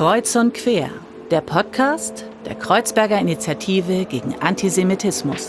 Kreuz und Quer, der Podcast der Kreuzberger Initiative gegen Antisemitismus.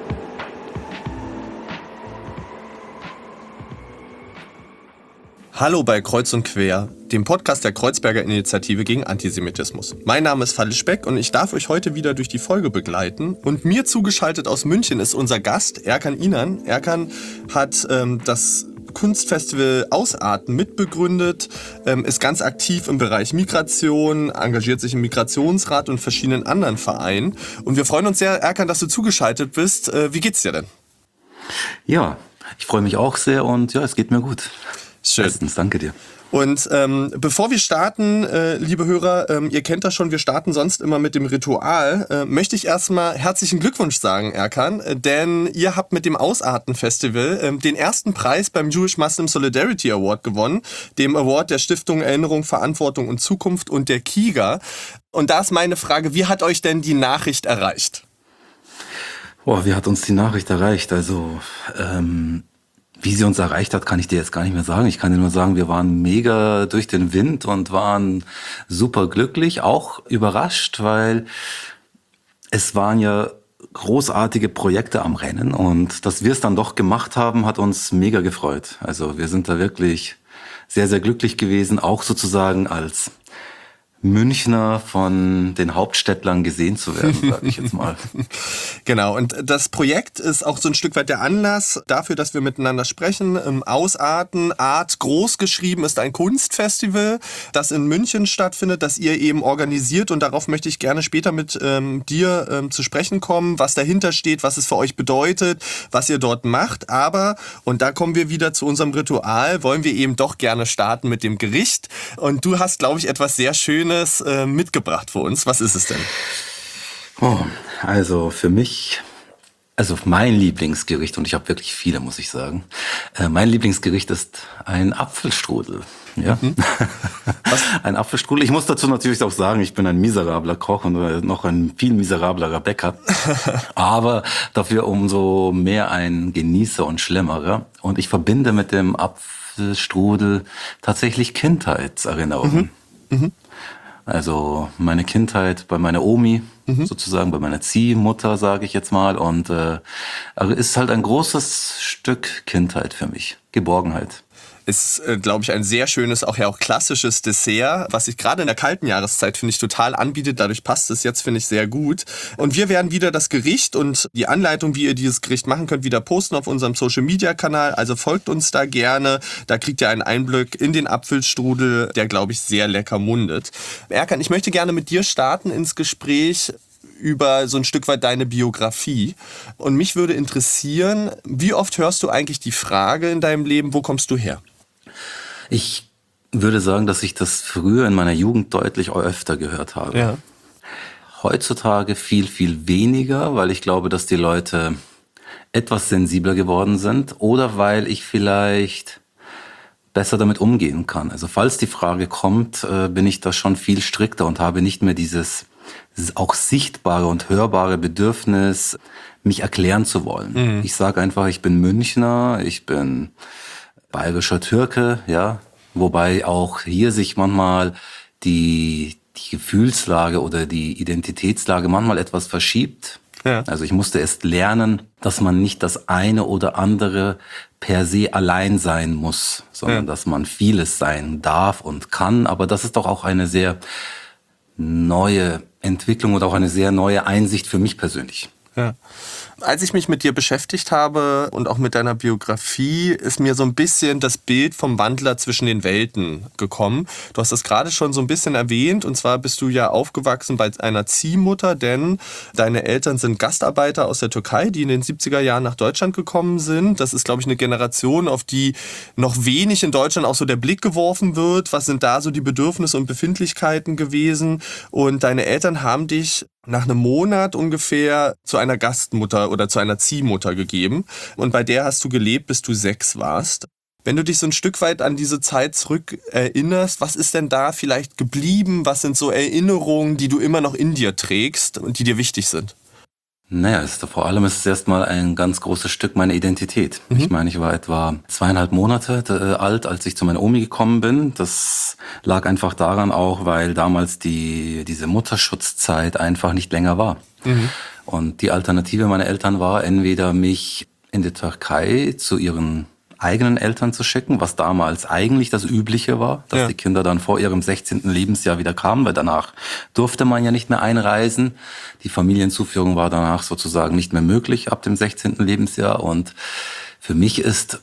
Hallo bei Kreuz und Quer, dem Podcast der Kreuzberger Initiative gegen Antisemitismus. Mein Name ist Falle Speck und ich darf euch heute wieder durch die Folge begleiten. Und mir zugeschaltet aus München ist unser Gast, Erkan İnan. Erkan hat das Kunstfestival Ausarten mitbegründet, ist ganz aktiv im Bereich Migration, engagiert sich im Migrationsrat und verschiedenen anderen Vereinen. Und wir freuen uns sehr, Erkan, dass du zugeschaltet bist. Wie geht's dir denn? Ja, ich freue mich auch sehr und ja, es geht mir gut. Schön. Bestens, danke dir. Und bevor wir starten, liebe Hörer, ihr kennt das schon, wir starten sonst immer mit dem Ritual, möchte ich erstmal herzlichen Glückwunsch sagen, Erkan, denn ihr habt mit dem Ausarten-Festival den ersten Preis beim Jewish Muslim Solidarity Award gewonnen, dem Award der Stiftung Erinnerung, Verantwortung und Zukunft und der KIGA. Und da ist meine Frage, wie hat euch denn die Nachricht erreicht? Wie hat uns die Nachricht erreicht? Also, wie sie uns erreicht hat, kann ich dir jetzt gar nicht mehr sagen. Ich kann dir nur sagen, wir waren mega durch den Wind und waren super glücklich, auch überrascht, weil es waren ja großartige Projekte am Rennen und dass wir es dann doch gemacht haben, hat uns mega gefreut. Also wir sind da wirklich sehr, sehr glücklich gewesen, auch sozusagen als Münchner von den Hauptstädtlern gesehen zu werden, sage ich jetzt mal. Genau, und das Projekt ist auch so ein Stück weit der Anlass dafür, dass wir miteinander sprechen. Ausarten, Art, groß geschrieben, ist ein Kunstfestival, das in München stattfindet, das ihr eben organisiert. Und darauf möchte ich gerne später mit dir zu sprechen kommen, was dahinter steht, was es für euch bedeutet, was ihr dort macht. Aber, und da kommen wir wieder zu unserem Ritual, wollen wir eben doch gerne starten mit dem Gericht. Und du hast, glaube ich, etwas sehr Schönes mitgebracht für uns. Was ist es denn? Also für mich, mein Lieblingsgericht, und ich habe wirklich viele, muss ich sagen, mein Lieblingsgericht ist ein Apfelstrudel. Ja? Was? Ein Apfelstrudel. Ich muss dazu natürlich auch sagen, ich bin ein miserabler Koch und noch ein viel miserablerer Bäcker. Aber dafür umso mehr ein Genießer und Schlemmerer. Und ich verbinde mit dem Apfelstrudel tatsächlich Kindheitserinnerungen. Also meine Kindheit bei meiner Omi, sozusagen bei meiner Ziehmutter, sage ich jetzt mal. Und ist halt ein großes Stück Kindheit für mich, Geborgenheit. Ist, glaube ich, ein sehr schönes, auch klassisches Dessert, was sich gerade in der kalten Jahreszeit, finde ich, total anbietet. Dadurch passt es jetzt, finde ich, sehr gut. Und wir werden wieder das Gericht und die Anleitung, wie ihr dieses Gericht machen könnt, wieder posten auf unserem Social-Media-Kanal. Also folgt uns da gerne. Da kriegt ihr einen Einblick in den Apfelstrudel, der, glaube ich, sehr lecker mundet. Erkan, ich möchte gerne mit dir starten ins Gespräch über so ein Stück weit deine Biografie. Und mich würde interessieren, wie oft hörst du eigentlich die Frage in deinem Leben, wo kommst du her? Ich würde sagen, dass ich das früher in meiner Jugend deutlich öfter gehört habe. Ja. Heutzutage viel, viel weniger, weil ich glaube, dass die Leute etwas sensibler geworden sind oder weil ich vielleicht besser damit umgehen kann. Also falls die Frage kommt, bin ich da schon viel strikter und habe nicht mehr dieses auch sichtbare und hörbare Bedürfnis, mich erklären zu wollen. Ich sage einfach, ich bin Münchner, ich bin bayerischer Türke, ja, wobei auch hier sich manchmal die Gefühlslage oder die Identitätslage manchmal etwas verschiebt. Ja. Also ich musste erst lernen, dass man nicht das eine oder andere per se allein sein muss, sondern dass man vieles sein darf und kann. Aber das ist doch auch eine sehr neue Entwicklung und auch eine sehr neue Einsicht für mich persönlich. Ja. Als ich mich mit dir beschäftigt habe und auch mit deiner Biografie, ist mir so ein bisschen das Bild vom Wandler zwischen den Welten gekommen. Du hast das gerade schon so ein bisschen erwähnt, und zwar bist du ja aufgewachsen bei einer Ziehmutter, denn deine Eltern sind Gastarbeiter aus der Türkei, die in den 70er Jahren nach Deutschland gekommen sind. Das ist, glaube ich, eine Generation, auf die noch wenig in Deutschland auch so der Blick geworfen wird. Was sind da so die Bedürfnisse und Befindlichkeiten gewesen? Und deine Eltern haben dich nach einem Monat ungefähr zu einer Gastmutter oder zu einer Ziehmutter gegeben. Und bei der hast du gelebt, bis du 6 warst. Wenn du dich so ein Stück weit an diese Zeit zurück erinnerst, was ist denn da vielleicht geblieben? Was sind so Erinnerungen, die du immer noch in dir trägst und die dir wichtig sind? Naja, vor allem ist es erstmal ein ganz großes Stück meiner Identität. Ich meine, ich war etwa 2,5 Monate alt, als ich zu meiner Omi gekommen bin. Das lag einfach daran auch, weil damals diese Mutterschutzzeit einfach nicht länger war. Und die Alternative meiner Eltern war, entweder mich in die Türkei zu ihren eigenen Eltern zu schicken, was damals eigentlich das Übliche war, dass die Kinder dann vor ihrem 16. Lebensjahr wieder kamen, weil danach durfte man ja nicht mehr einreisen. Die Familienzuführung war danach sozusagen nicht mehr möglich ab dem 16. Lebensjahr. Und für mich ist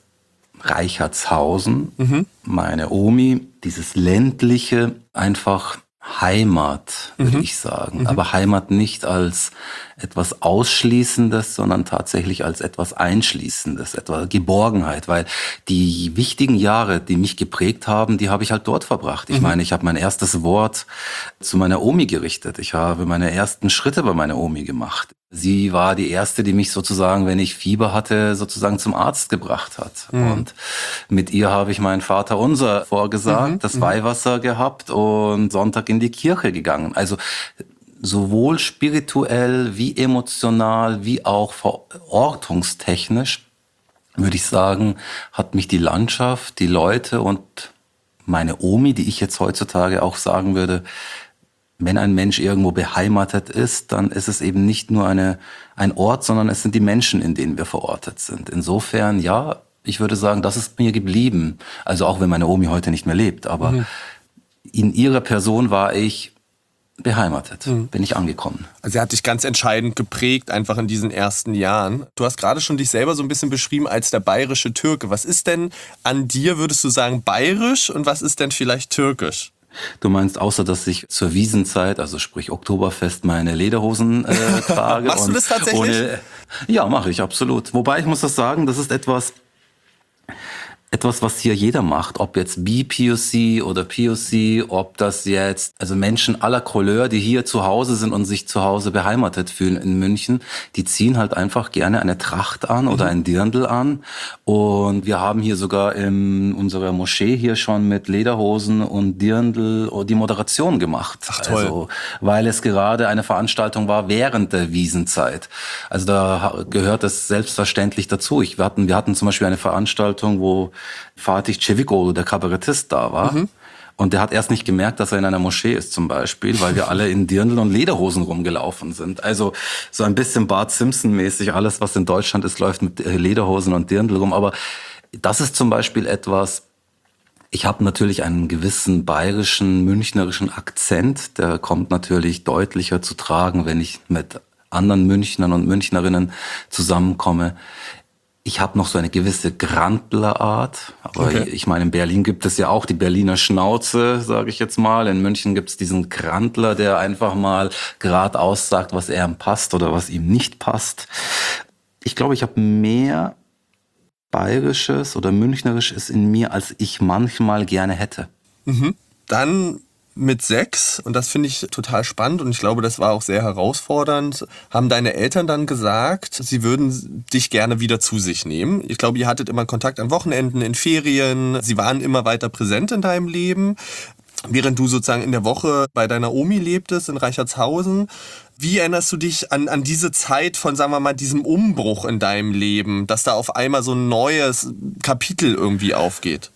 Reichertshausen, meine Omi, dieses ländliche, einfach Heimat, würde ich sagen. Aber Heimat nicht als etwas Ausschließendes, sondern tatsächlich als etwas Einschließendes, etwa Geborgenheit, weil die wichtigen Jahre, die mich geprägt haben, die habe ich halt dort verbracht. Ich meine, ich habe mein erstes Wort zu meiner Omi gerichtet. Ich habe meine ersten Schritte bei meiner Omi gemacht. Sie war die erste, die mich sozusagen, wenn ich Fieber hatte, sozusagen zum Arzt gebracht hat. Und mit ihr habe ich meinen Vater unser vorgesagt, das Weihwasser gehabt und Sonntag in die Kirche gegangen. Also sowohl spirituell wie emotional wie auch verortungstechnisch, würde ich sagen, hat mich die Landschaft, die Leute und meine Omi, die ich jetzt heutzutage auch sagen würde, wenn ein Mensch irgendwo beheimatet ist, dann ist es eben nicht nur ein Ort, sondern es sind die Menschen, in denen wir verortet sind. Insofern, ja, ich würde sagen, das ist mir geblieben. Also auch wenn meine Omi heute nicht mehr lebt, aber in ihrer Person war ich beheimatet, bin ich angekommen. Also er hat dich ganz entscheidend geprägt, einfach in diesen ersten Jahren. Du hast gerade schon dich selber so ein bisschen beschrieben als der bayerische Türke. Was ist denn an dir, würdest du sagen, bayerisch und was ist denn vielleicht türkisch? Du meinst, außer dass ich zur Wiesenzeit, also sprich Oktoberfest, meine Lederhosen trage. Machst du das tatsächlich? Ja, mache ich, absolut. Wobei ich muss das sagen, das ist etwas, was hier jeder macht, ob jetzt BPOC oder POC, ob das jetzt, also Menschen aller Couleur, die hier zu Hause sind und sich zu Hause beheimatet fühlen in München, die ziehen halt einfach gerne eine Tracht an oder ein Dirndl an. Und wir haben hier sogar in unserer Moschee hier schon mit Lederhosen und Dirndl die Moderation gemacht. Ach toll. Also, weil es gerade eine Veranstaltung war während der Wiesenzeit. Also da gehört es selbstverständlich dazu. Wir hatten zum Beispiel eine Veranstaltung, wo Fatih Cevikoğlu, der Kabarettist, da war. Und der hat erst nicht gemerkt, dass er in einer Moschee ist zum Beispiel, weil wir alle in Dirndl und Lederhosen rumgelaufen sind. Also so ein bisschen Bart Simpson-mäßig, alles was in Deutschland ist, läuft mit Lederhosen und Dirndl rum. Aber das ist zum Beispiel etwas, ich habe natürlich einen gewissen bayerischen, münchnerischen Akzent. Der kommt natürlich deutlicher zu tragen, wenn ich mit anderen Münchnern und Münchnerinnen zusammenkomme. Ich habe noch so eine gewisse Grandlerart, aber ich meine, in Berlin gibt es ja auch die Berliner Schnauze, sage ich jetzt mal. In München gibt es diesen Grandler, der einfach mal geradeaus sagt, was ihm passt oder was ihm nicht passt. Ich glaube, ich habe mehr Bayerisches oder Münchnerisches in mir, als ich manchmal gerne hätte. Dann mit 6, und das finde ich total spannend und ich glaube, das war auch sehr herausfordernd, haben deine Eltern dann gesagt, sie würden dich gerne wieder zu sich nehmen. Ich glaube, ihr hattet immer Kontakt an Wochenenden, in Ferien, sie waren immer weiter präsent in deinem Leben. Während du sozusagen in der Woche bei deiner Omi lebtest in Reichertshausen, wie erinnerst du dich an diese Zeit von, sagen wir mal, diesem Umbruch in deinem Leben, dass da auf einmal so ein neues Kapitel irgendwie aufgeht?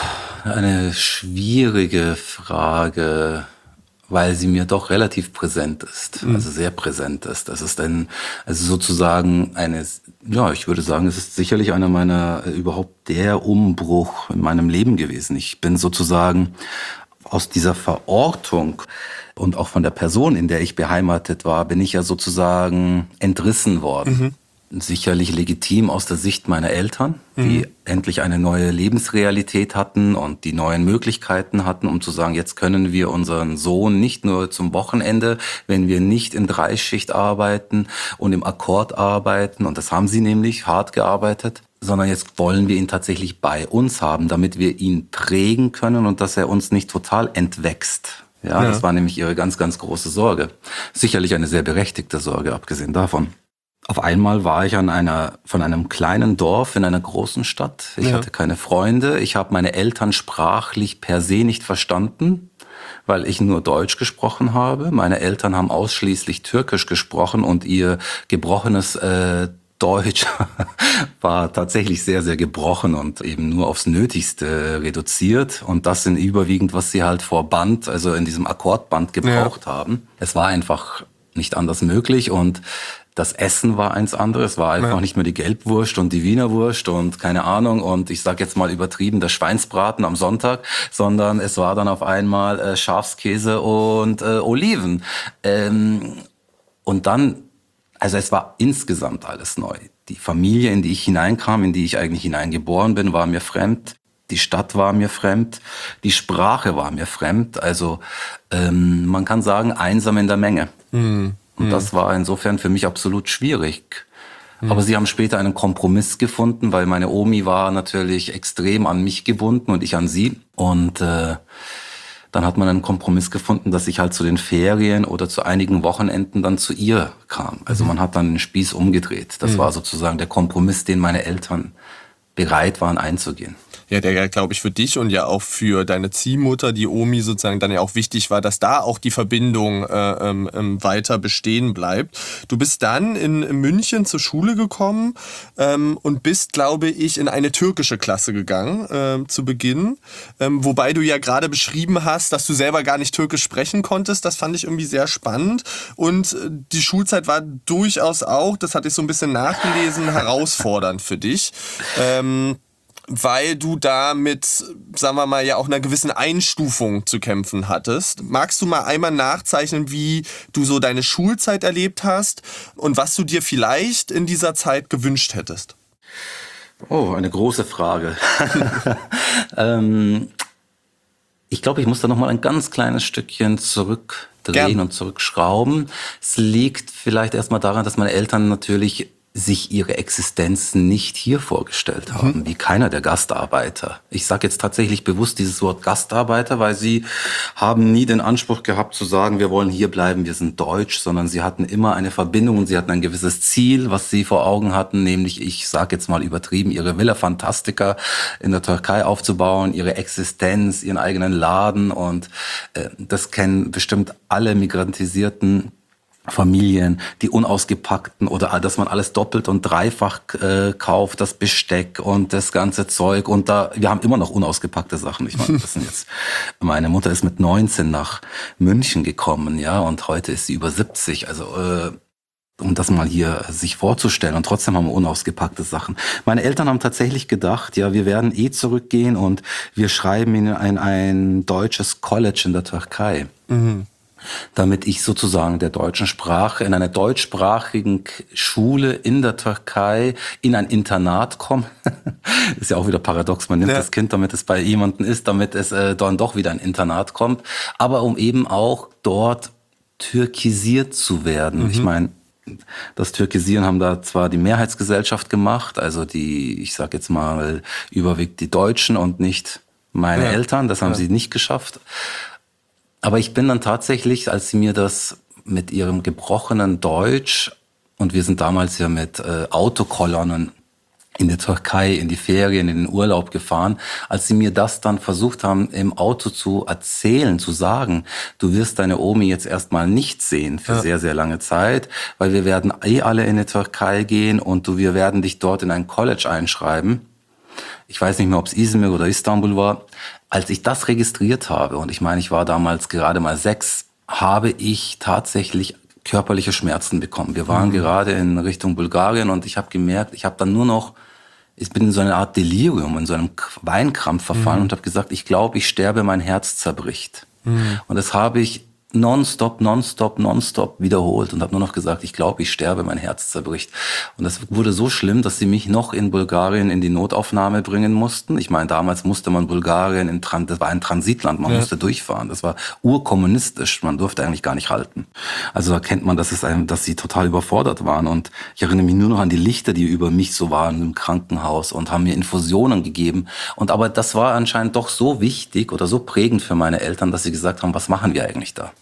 Eine schwierige Frage, weil sie mir doch relativ präsent ist, also sehr präsent ist. Das ist also sozusagen ich würde sagen, es ist sicherlich einer meiner, überhaupt der Umbruch in meinem Leben gewesen. Ich bin sozusagen aus dieser Verortung und auch von der Person, in der ich beheimatet war, bin ich ja sozusagen entrissen worden. Sicherlich legitim aus der Sicht meiner Eltern, die endlich eine neue Lebensrealität hatten und die neuen Möglichkeiten hatten, um zu sagen, jetzt können wir unseren Sohn nicht nur zum Wochenende, wenn wir nicht in Dreischicht arbeiten und im Akkord arbeiten, und das haben sie nämlich hart gearbeitet, sondern jetzt wollen wir ihn tatsächlich bei uns haben, damit wir ihn prägen können und dass er uns nicht total entwächst. Ja, das war nämlich ihre ganz, ganz große Sorge. Sicherlich eine sehr berechtigte Sorge, abgesehen davon. Auf einmal war ich von einem kleinen Dorf in einer großen Stadt. Ich hatte keine Freunde. Ich habe meine Eltern sprachlich per se nicht verstanden. weil ich nur Deutsch gesprochen habe. Meine Eltern haben ausschließlich Türkisch gesprochen und ihr gebrochenes Deutsch war tatsächlich sehr, sehr gebrochen und eben nur aufs Nötigste reduziert. Und das sind überwiegend, was sie halt vor Band, also in diesem Akkordband gebraucht haben. Es war einfach nicht anders möglich und das Essen war eins anderes, war einfach nicht mehr die Gelbwurst und die Wiener Wurst und keine Ahnung und ich sag jetzt mal übertrieben, der Schweinsbraten am Sonntag, sondern es war dann auf einmal Schafskäse und Oliven. Und dann, also es war insgesamt alles neu. Die Familie, in die ich hineinkam, in die ich eigentlich hineingeboren bin, war mir fremd. Die Stadt war mir fremd. Die Sprache war mir fremd. Also man kann sagen, einsam in der Menge. Und das war insofern für mich absolut schwierig. Aber sie haben später einen Kompromiss gefunden, weil meine Omi war natürlich extrem an mich gebunden und ich an sie. Und dann hat man einen Kompromiss gefunden, dass ich halt zu den Ferien oder zu einigen Wochenenden dann zu ihr kam. Also man hat dann den Spieß umgedreht. Das war sozusagen der Kompromiss, den meine Eltern bereit waren einzugehen. Ja, der ja, glaube ich, für dich und ja auch für deine Ziehmutter, die Omi sozusagen, dann ja auch wichtig war, dass da auch die Verbindung weiter bestehen bleibt. Du bist dann in München zur Schule gekommen und bist, glaube ich, in eine türkische Klasse gegangen zu Beginn. Wobei du ja gerade beschrieben hast, dass du selber gar nicht türkisch sprechen konntest. Das fand ich irgendwie sehr spannend. Und die Schulzeit war durchaus auch, das hatte ich so ein bisschen nachgelesen, herausfordernd für dich. Weil du da mit, sagen wir mal, ja auch einer gewissen Einstufung zu kämpfen hattest. Magst du mal einmal nachzeichnen, wie du so deine Schulzeit erlebt hast und was du dir vielleicht in dieser Zeit gewünscht hättest? Oh, eine große Frage. Ich glaube, ich muss da noch mal ein ganz kleines Stückchen zurückdrehen und zurückschrauben. Es liegt vielleicht erstmal daran, dass meine Eltern natürlich sich ihre Existenz nicht hier vorgestellt haben, wie keiner der Gastarbeiter. Ich sage jetzt tatsächlich bewusst dieses Wort Gastarbeiter, weil sie haben nie den Anspruch gehabt zu sagen, wir wollen hier bleiben, wir sind deutsch, sondern sie hatten immer eine Verbindung und sie hatten ein gewisses Ziel, was sie vor Augen hatten, nämlich, ich sage jetzt mal übertrieben, ihre Villa Fantastica in der Türkei aufzubauen, ihre Existenz, ihren eigenen Laden und das kennen bestimmt alle migrantisierten Familien, die unausgepackten oder dass man alles doppelt und dreifach kauft, das Besteck und das ganze Zeug und wir haben immer noch unausgepackte Sachen. Ich meine, das sind jetzt, meine Mutter ist mit 19 nach München gekommen, ja, und heute ist sie über 70, also um das mal hier sich vorzustellen und trotzdem haben wir unausgepackte Sachen. Meine Eltern haben tatsächlich gedacht, ja, wir werden zurückgehen und wir schreiben in ein deutsches College in der Türkei. Damit ich sozusagen der deutschen Sprache in einer deutschsprachigen Schule in der Türkei in ein Internat komme. Ist ja auch wieder paradox, man nimmt das Kind, damit es bei jemandem ist, damit es dann doch wieder ein Internat kommt, aber um eben auch dort türkisiert zu werden. Ich meine, das Türkisieren haben da zwar die Mehrheitsgesellschaft gemacht, also die, ich sag jetzt mal, überwiegend die Deutschen und nicht meine Eltern, das haben sie nicht geschafft. Aber ich bin dann tatsächlich, als sie mir das mit ihrem gebrochenen Deutsch, und wir sind damals ja mit Autokolonnen in der Türkei, in die Ferien, in den Urlaub gefahren, als sie mir das dann versucht haben, im Auto zu erzählen, zu sagen, du wirst deine Omi jetzt erstmal nicht sehen für sehr, sehr lange Zeit, weil wir werden alle in die Türkei gehen und wir werden dich dort in ein College einschreiben. Ich weiß nicht mehr, ob es Izmir oder Istanbul war. Als ich das registriert habe, und ich meine, ich war damals gerade mal 6, habe ich tatsächlich körperliche Schmerzen bekommen. Wir waren gerade in Richtung Bulgarien und ich habe gemerkt, ich bin in so eine Art Delirium, in so einem Weinkrampf verfallen und habe gesagt, ich glaube, ich sterbe, mein Herz zerbricht. Und das habe ich nonstop wiederholt und habe nur noch gesagt, ich glaube, ich sterbe, mein Herz zerbricht. Und das wurde so schlimm, dass sie mich noch in Bulgarien in die Notaufnahme bringen mussten. Ich meine, damals musste man Bulgarien, das war ein Transitland, man musste durchfahren. Das war urkommunistisch, man durfte eigentlich gar nicht halten. Also da kennt man, dass sie total überfordert waren. Und ich erinnere mich nur noch an die Lichter, die über mich so waren im Krankenhaus und haben mir Infusionen gegeben. Aber das war anscheinend doch so wichtig oder so prägend für meine Eltern, dass sie gesagt haben, was machen wir eigentlich da?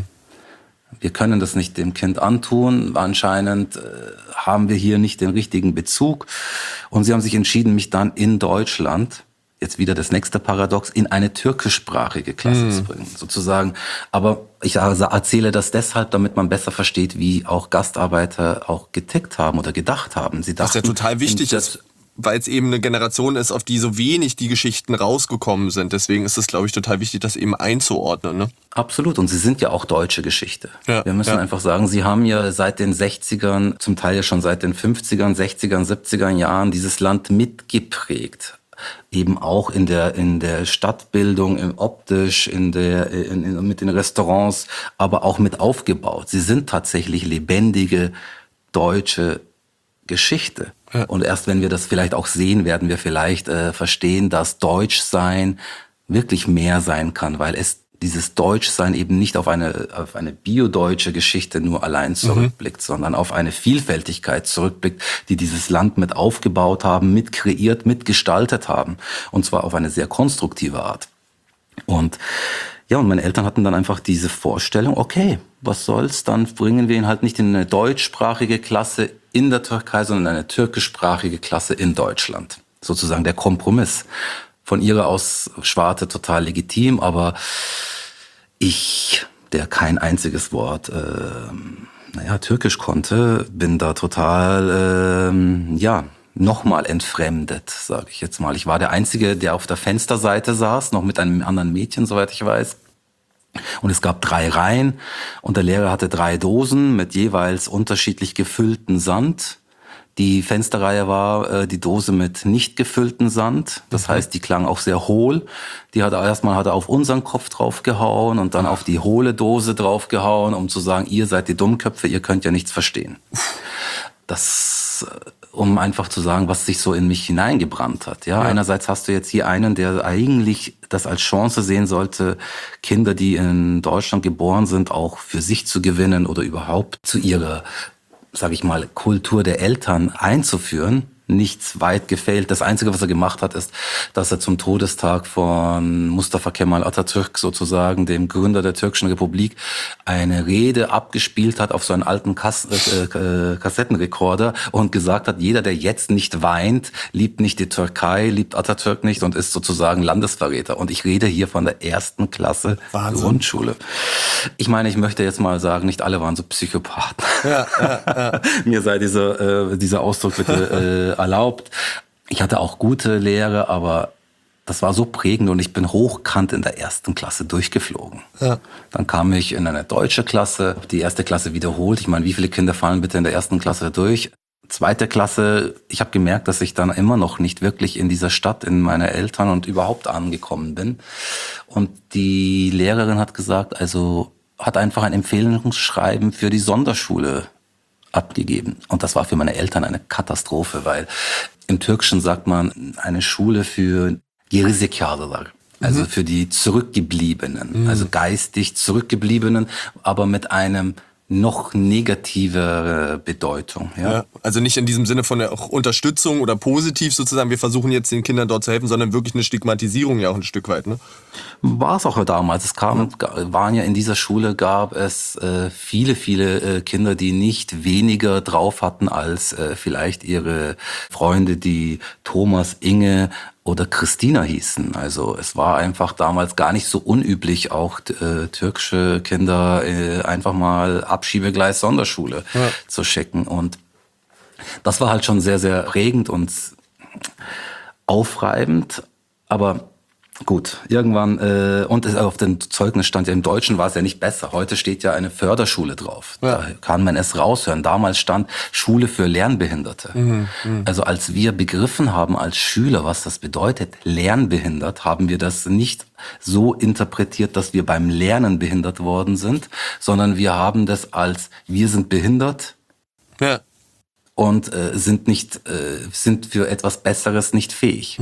Wir können das nicht dem Kind antun. Anscheinend haben wir hier nicht den richtigen Bezug. Und sie haben sich entschieden, mich dann in Deutschland jetzt wieder das nächste Paradox, in eine türkischsprachige Klasse zu bringen, sozusagen. Aber ich erzähle das deshalb, damit man besser versteht, wie auch Gastarbeiter auch getickt haben oder gedacht haben. Sie dachten, Was ja total wichtig ist, weil es eben eine Generation ist, auf die so wenig die Geschichten rausgekommen sind. Deswegen ist es, glaube ich, total wichtig, das eben einzuordnen. Ne? Absolut. Und sie sind ja auch deutsche Geschichte. Ja, wir müssen einfach sagen, sie haben ja seit den 60ern, zum Teil ja schon seit den 50ern, 60ern, 70ern Jahren dieses Land mitgeprägt. Eben auch in der Stadtbildung, optisch, mit den Restaurants, aber auch mit aufgebaut. Sie sind tatsächlich lebendige deutsche Geschichte. Ja. Und erst wenn wir das vielleicht auch sehen, werden wir vielleicht verstehen, dass Deutschsein wirklich mehr sein kann, weil es dieses Deutschsein eben nicht auf eine biodeutsche Geschichte nur allein zurückblickt, sondern auf eine Vielfältigkeit zurückblickt, die dieses Land mit aufgebaut haben, mit kreiert, mitgestaltet haben. Und zwar auf eine sehr konstruktive Art. Und meine Eltern hatten dann einfach diese Vorstellung, okay, was soll's, dann bringen wir ihn halt nicht in eine deutschsprachige Klasse in der Türkei, sondern in eine türkischsprachige Klasse in Deutschland. Sozusagen der Kompromiss. Von ihrer aus Schwarte total legitim, aber ich, der kein einziges Wort Türkisch konnte, bin da total nochmal entfremdet, sage ich jetzt mal. Ich war der Einzige, der auf der Fensterseite saß, noch mit einem anderen Mädchen, soweit ich weiß. Und es gab 3 Reihen und der Lehrer hatte 3 Dosen mit jeweils unterschiedlich gefüllten Sand. Die Fensterreihe war die Dose mit nicht gefüllten Sand. Das heißt, die klang auch sehr hohl. Erstmal hat er auf unseren Kopf draufgehauen und dann auf die hohle Dose draufgehauen, um zu sagen, ihr seid die Dummköpfe, ihr könnt ja nichts verstehen. Das, um einfach zu sagen, was sich so in mich hineingebrannt hat. Ja, einerseits hast du jetzt hier einen, der eigentlich das als Chance sehen sollte, Kinder, die in Deutschland geboren sind, auch für sich zu gewinnen oder überhaupt zu ihrer, sage ich mal, Kultur der Eltern einzuführen. Nichts weit gefehlt. Das Einzige, was er gemacht hat, ist, dass er zum Todestag von Mustafa Kemal Atatürk, sozusagen dem Gründer der türkischen Republik, eine Rede abgespielt hat auf so einen alten Kassettenrekorder und gesagt hat, jeder, der jetzt nicht weint, liebt nicht die Türkei, liebt Atatürk nicht und ist sozusagen Landesverräter. Und ich rede hier von der 1. Klasse Grundschule. Ich meine, ich möchte jetzt mal sagen, nicht alle waren so Psychopathen. Ja. Mir sei dieser Ausdruck bitte erlaubt. Ich hatte auch gute Lehre, aber das war so prägend und ich bin hochkant in der 1. Klasse durchgeflogen. Ja. Dann kam ich in eine deutsche Klasse, die 1. Klasse wiederholt. Ich meine, wie viele Kinder fallen bitte in der 1. Klasse durch? 2. Klasse, ich habe gemerkt, dass ich dann immer noch nicht wirklich in dieser Stadt, in meiner Eltern und überhaupt angekommen bin. Und die Lehrerin hat gesagt, hat einfach ein Empfehlungsschreiben für die Sonderschule abgegeben. Und das war für meine Eltern eine Katastrophe, weil im Türkischen sagt man eine Schule für Gerizekalılar, also für die Zurückgebliebenen, also geistig Zurückgebliebenen, aber mit einem noch negativere Bedeutung. Ja, also nicht in diesem Sinne von der Unterstützung oder positiv sozusagen, wir versuchen jetzt den Kindern dort zu helfen, sondern wirklich eine Stigmatisierung ja auch ein Stück weit. Ne? War es auch damals. Waren ja in dieser Schule, gab es viele Kinder, die nicht weniger drauf hatten als vielleicht ihre Freunde, die Thomas, Inge oder Christina hießen. Also es war einfach damals gar nicht so unüblich, auch türkische Kinder einfach mal Abschiebegleis Sonderschule zu schicken. Und das war halt schon sehr, sehr prägend und aufreibend. Aber gut, irgendwann, und auf dem Zeugnis stand ja, im Deutschen war es ja nicht besser. Heute steht ja eine Förderschule drauf. Ja. Da kann man es raushören. Damals stand Schule für Lernbehinderte. Also als wir begriffen haben als Schüler, was das bedeutet, lernbehindert, haben wir das nicht so interpretiert, dass wir beim Lernen behindert worden sind, sondern wir haben das als, wir sind behindert. Ja. Und sind für etwas Besseres nicht fähig.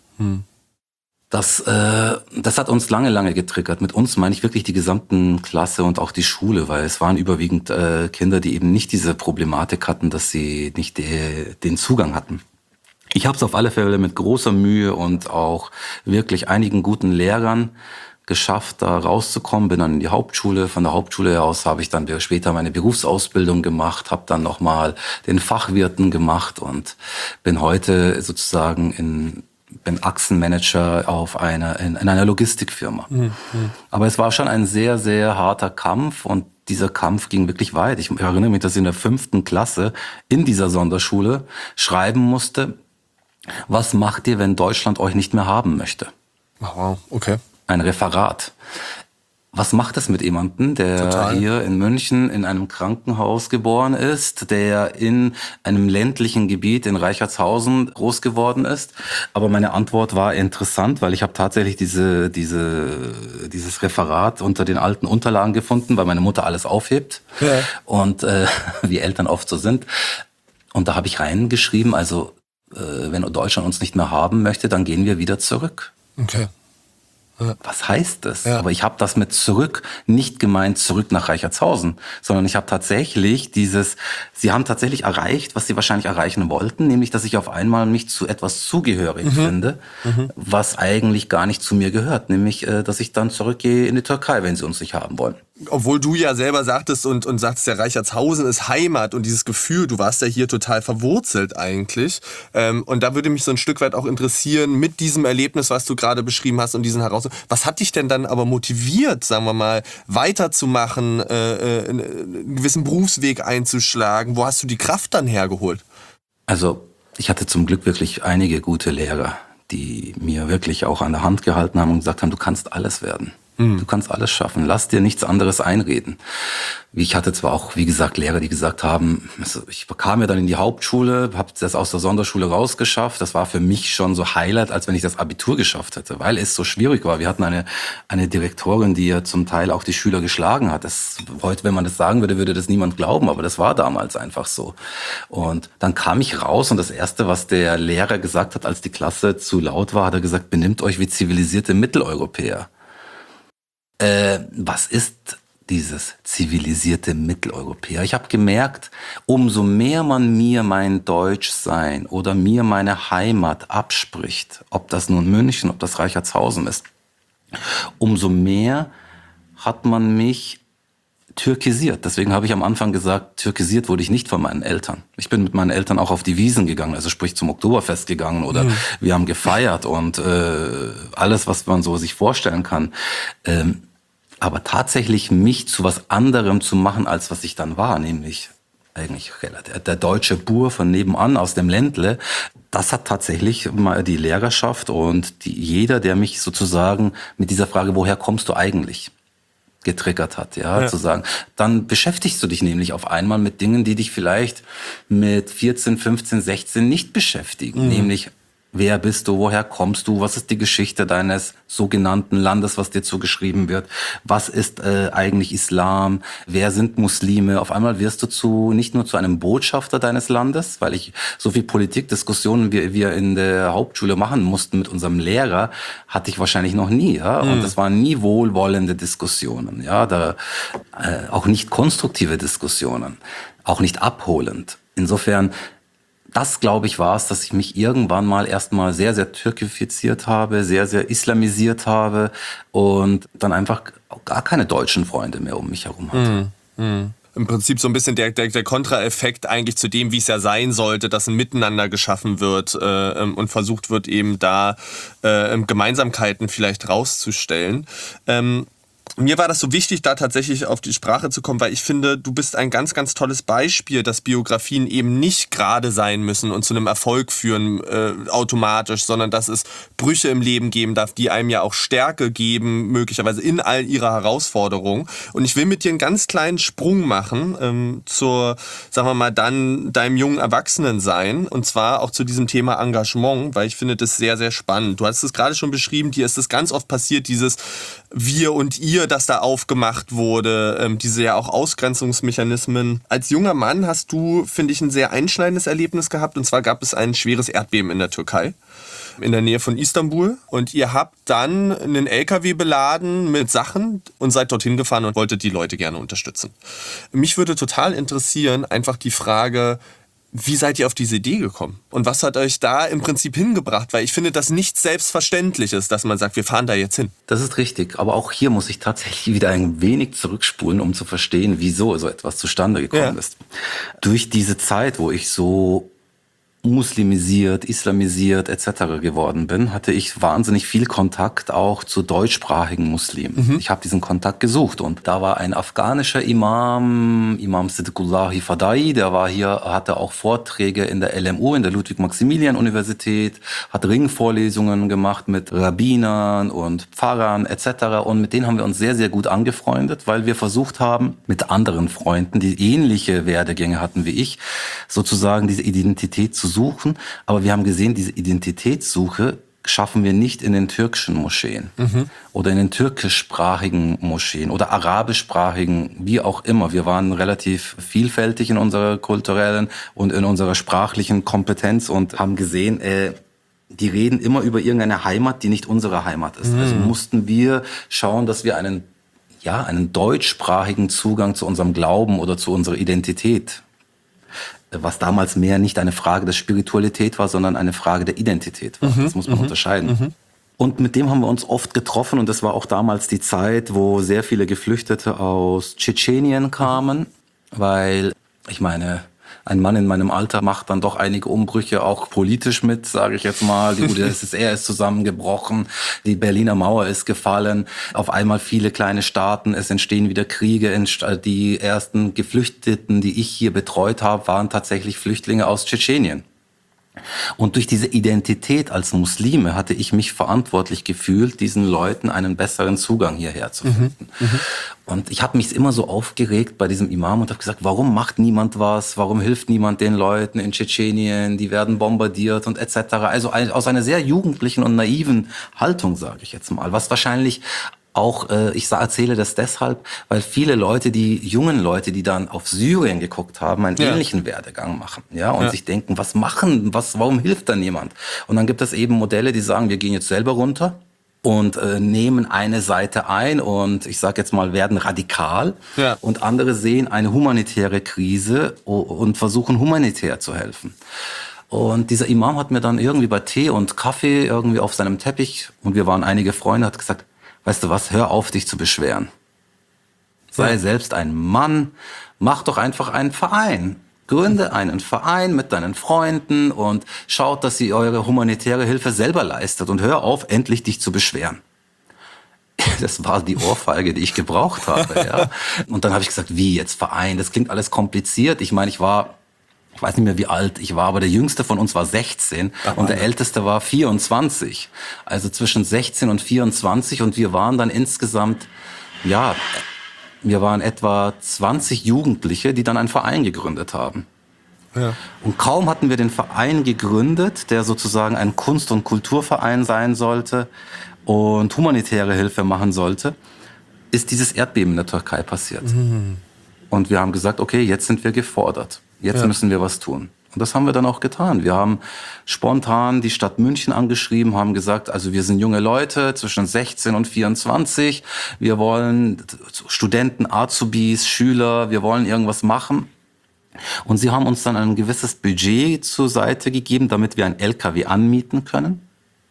Das hat uns lange getriggert. Mit uns meine ich wirklich die gesamten Klasse und auch die Schule, weil es waren überwiegend Kinder, die eben nicht diese Problematik hatten, dass sie nicht den Zugang hatten. Ich habe es auf alle Fälle mit großer Mühe und auch wirklich einigen guten Lehrern geschafft, da rauszukommen, bin dann in die Hauptschule. Von der Hauptschule aus habe ich dann später meine Berufsausbildung gemacht, habe dann nochmal den Fachwirten gemacht und bin heute sozusagen bin Achsenmanager in einer Logistikfirma. Aber es war schon ein sehr, sehr harter Kampf und dieser Kampf ging wirklich weit. Ich erinnere mich, dass ich in der 5. Klasse in dieser Sonderschule schreiben musste, was macht ihr, wenn Deutschland euch nicht mehr haben möchte? Wow, okay. Ein Referat. Was macht es mit jemandem, der hier in München in einem Krankenhaus geboren ist, der in einem ländlichen Gebiet in Reichertshausen groß geworden ist? Aber meine Antwort war interessant, weil ich habe tatsächlich dieses Referat unter den alten Unterlagen gefunden, weil meine Mutter alles aufhebt und wie Eltern oft so sind. Und da habe ich reingeschrieben, also wenn Deutschland uns nicht mehr haben möchte, dann gehen wir wieder zurück. Okay. Was heißt das? Ja. Aber ich habe das mit zurück nicht gemeint, zurück nach Reichertshausen, sondern ich habe tatsächlich sie haben tatsächlich erreicht, was sie wahrscheinlich erreichen wollten, nämlich, dass ich auf einmal mich zu etwas zugehörig finde, was eigentlich gar nicht zu mir gehört, nämlich, dass ich dann zurückgehe in die Türkei, wenn sie uns nicht haben wollen. Obwohl du ja selber sagtest und sagst, der Reichertshausen ist Heimat und dieses Gefühl, du warst ja hier total verwurzelt eigentlich. Und da würde mich so ein Stück weit auch interessieren, mit diesem Erlebnis, was du gerade beschrieben hast und diesen Herausforderungen, was hat dich denn dann aber motiviert, sagen wir mal, weiterzumachen, einen gewissen Berufsweg einzuschlagen? Wo hast du die Kraft dann hergeholt? Also ich hatte zum Glück wirklich einige gute Lehrer, die mir wirklich auch an der Hand gehalten haben und gesagt haben, du kannst alles werden. Du kannst alles schaffen. Lass dir nichts anderes einreden. Ich hatte zwar auch, wie gesagt, Lehrer, die gesagt haben, also ich kam ja dann in die Hauptschule, habe das aus der Sonderschule rausgeschafft. Das war für mich schon so Highlight, als wenn ich das Abitur geschafft hätte, weil es so schwierig war. Wir hatten eine Direktorin, die ja zum Teil auch die Schüler geschlagen hat. Heute, wenn man das sagen würde, würde das niemand glauben, aber das war damals einfach so. Und dann kam ich raus und das Erste, was der Lehrer gesagt hat, als die Klasse zu laut war, hat er gesagt, benimmt euch wie zivilisierte Mitteleuropäer. Was ist dieses zivilisierte Mitteleuropäer? Ich habe gemerkt, umso mehr man mir mein Deutschsein oder mir meine Heimat abspricht, ob das nun München, ob das Reichertshausen ist, umso mehr hat man mich türkisiert. Deswegen habe ich am Anfang gesagt, türkisiert wurde ich nicht von meinen Eltern. Ich bin mit meinen Eltern auch auf die Wiesen gegangen, also sprich zum Oktoberfest gegangen oder wir haben gefeiert und alles, was man so sich vorstellen kann. Aber tatsächlich mich zu was anderem zu machen, als was ich dann war, nämlich eigentlich der deutsche Bur von nebenan aus dem Ländle, das hat tatsächlich mal die Lehrerschaft und jeder, der mich sozusagen mit dieser Frage, woher kommst du eigentlich, getriggert hat, ja, zu sagen, dann beschäftigst du dich nämlich auf einmal mit Dingen, die dich vielleicht mit 14, 15, 16 nicht beschäftigen, nämlich wer bist du? Woher kommst du? Was ist die Geschichte deines sogenannten Landes, was dir zugeschrieben wird? Was ist eigentlich Islam? Wer sind Muslime? Auf einmal wirst du nicht nur zu einem Botschafter deines Landes, weil ich so viel Politikdiskussionen, wie wir in der Hauptschule machen mussten mit unserem Lehrer, hatte ich wahrscheinlich noch nie. Ja? Und das waren nie wohlwollende Diskussionen. Ja, auch nicht konstruktive Diskussionen, auch nicht abholend. Insofern, das, glaube ich, war es, dass ich mich irgendwann mal erstmal sehr, sehr türkifiziert habe, sehr, sehr islamisiert habe und dann einfach gar keine deutschen Freunde mehr um mich herum hatte. Im Prinzip so ein bisschen der Kontraeffekt eigentlich zu dem, wie es ja sein sollte, dass ein Miteinander geschaffen wird und versucht wird, eben da Gemeinsamkeiten vielleicht rauszustellen. Mir war das so wichtig, da tatsächlich auf die Sprache zu kommen, weil ich finde, du bist ein ganz, ganz tolles Beispiel, dass Biografien eben nicht gerade sein müssen und zu einem Erfolg führen automatisch, sondern dass es Brüche im Leben geben darf, die einem ja auch Stärke geben, möglicherweise in all ihrer Herausforderung. Und ich will mit dir einen ganz kleinen Sprung machen zur, sagen wir mal, dann deinem jungen Erwachsenensein und zwar auch zu diesem Thema Engagement, weil ich finde das sehr, sehr spannend. Du hast es gerade schon beschrieben, dir ist es ganz oft passiert, dieses Wir und Ihr, das da aufgemacht wurde, diese ja auch Ausgrenzungsmechanismen. Als junger Mann hast du, finde ich, ein sehr einschneidendes Erlebnis gehabt. Und zwar gab es ein schweres Erdbeben in der Türkei, in der Nähe von Istanbul. Und ihr habt dann einen LKW beladen mit Sachen und seid dorthin gefahren und wolltet die Leute gerne unterstützen. Mich würde total interessieren, einfach die Frage, wie seid ihr auf diese Idee gekommen? Und was hat euch da im Prinzip hingebracht? Weil ich finde, das nichts Selbstverständliches, dass man sagt, wir fahren da jetzt hin. Das ist richtig. Aber auch hier muss ich tatsächlich wieder ein wenig zurückspulen, um zu verstehen, wieso so etwas zustande gekommen ist. Durch diese Zeit, wo ich so muslimisiert, islamisiert etc. geworden bin, hatte ich wahnsinnig viel Kontakt auch zu deutschsprachigen Muslimen. Ich habe diesen Kontakt gesucht und da war ein afghanischer Imam, Imam Siddiqullah Hifadai, der war hier, hatte auch Vorträge in der LMU, in der Ludwig-Maximilian-Universität, hat Ringvorlesungen gemacht mit Rabbinern und Pfarrern etc. Und mit denen haben wir uns sehr, sehr gut angefreundet, weil wir versucht haben, mit anderen Freunden, die ähnliche Werdegänge hatten wie ich, sozusagen diese Identität zu suchen. Aber wir haben gesehen, diese Identitätssuche schaffen wir nicht in den türkischen Moscheen oder in den türkischsprachigen Moscheen oder arabischsprachigen, wie auch immer. Wir waren relativ vielfältig in unserer kulturellen und in unserer sprachlichen Kompetenz und haben gesehen, die reden immer über irgendeine Heimat, die nicht unsere Heimat ist. Also mussten wir schauen, dass wir einen deutschsprachigen Zugang zu unserem Glauben oder zu unserer Identität, was damals mehr nicht eine Frage der Spiritualität war, sondern eine Frage der Identität war. Das muss man unterscheiden. Und mit dem haben wir uns oft getroffen und das war auch damals die Zeit, wo sehr viele Geflüchtete aus Tschetschenien kamen, weil, ich meine, ein Mann in meinem Alter macht dann doch einige Umbrüche, auch politisch mit, sage ich jetzt mal. Die UdSSR ist zusammengebrochen, die Berliner Mauer ist gefallen, auf einmal viele kleine Staaten, es entstehen wieder Kriege. Die ersten Geflüchteten, die ich hier betreut habe, waren tatsächlich Flüchtlinge aus Tschetschenien. Und durch diese Identität als Muslime hatte ich mich verantwortlich gefühlt, diesen Leuten einen besseren Zugang hierher zu finden. Und ich habe mich immer so aufgeregt bei diesem Imam und habe gesagt, warum macht niemand was? Warum hilft niemand den Leuten in Tschetschenien? Die werden bombardiert und etc. Also aus einer sehr jugendlichen und naiven Haltung, sage ich jetzt mal, was wahrscheinlich auch, ich erzähle das deshalb, weil viele Leute, die jungen Leute, die dann auf Syrien geguckt haben, einen ähnlichen Werdegang machen, und sich denken, warum hilft da niemand? Und dann gibt es eben Modelle, die sagen, wir gehen jetzt selber runter und nehmen eine Seite ein und ich sage jetzt mal, werden radikal und andere sehen eine humanitäre Krise und versuchen humanitär zu helfen. Und dieser Imam hat mir dann irgendwie bei Tee und Kaffee irgendwie auf seinem Teppich, und wir waren einige Freunde, hat gesagt, weißt du was, hör auf, dich zu beschweren. Sei selbst ein Mann, mach doch einfach einen Verein. Gründe einen Verein mit deinen Freunden und schaut, dass ihr eure humanitäre Hilfe selber leistet und hör auf, endlich dich zu beschweren. Das war die Ohrfeige, die ich gebraucht habe. Und dann habe ich gesagt, wie jetzt Verein? Das klingt alles kompliziert. Ich meine, ich weiß nicht mehr, wie alt ich war, aber der Jüngste von uns war 16 und der Älteste war 24. Also zwischen 16 und 24 und wir waren dann insgesamt, wir waren etwa 20 Jugendliche, die dann einen Verein gegründet haben. Ja. Und kaum hatten wir den Verein gegründet, der sozusagen ein Kunst- und Kulturverein sein sollte und humanitäre Hilfe machen sollte, ist dieses Erdbeben in der Türkei passiert. Und wir haben gesagt, okay, jetzt sind wir gefordert. Jetzt müssen wir was tun. Und das haben wir dann auch getan. Wir haben spontan die Stadt München angeschrieben, haben gesagt, also wir sind junge Leute zwischen 16 und 24. Wir wollen Studenten, Azubis, Schüler, wir wollen irgendwas machen. Und sie haben uns dann ein gewisses Budget zur Seite gegeben, damit wir ein LKW anmieten können.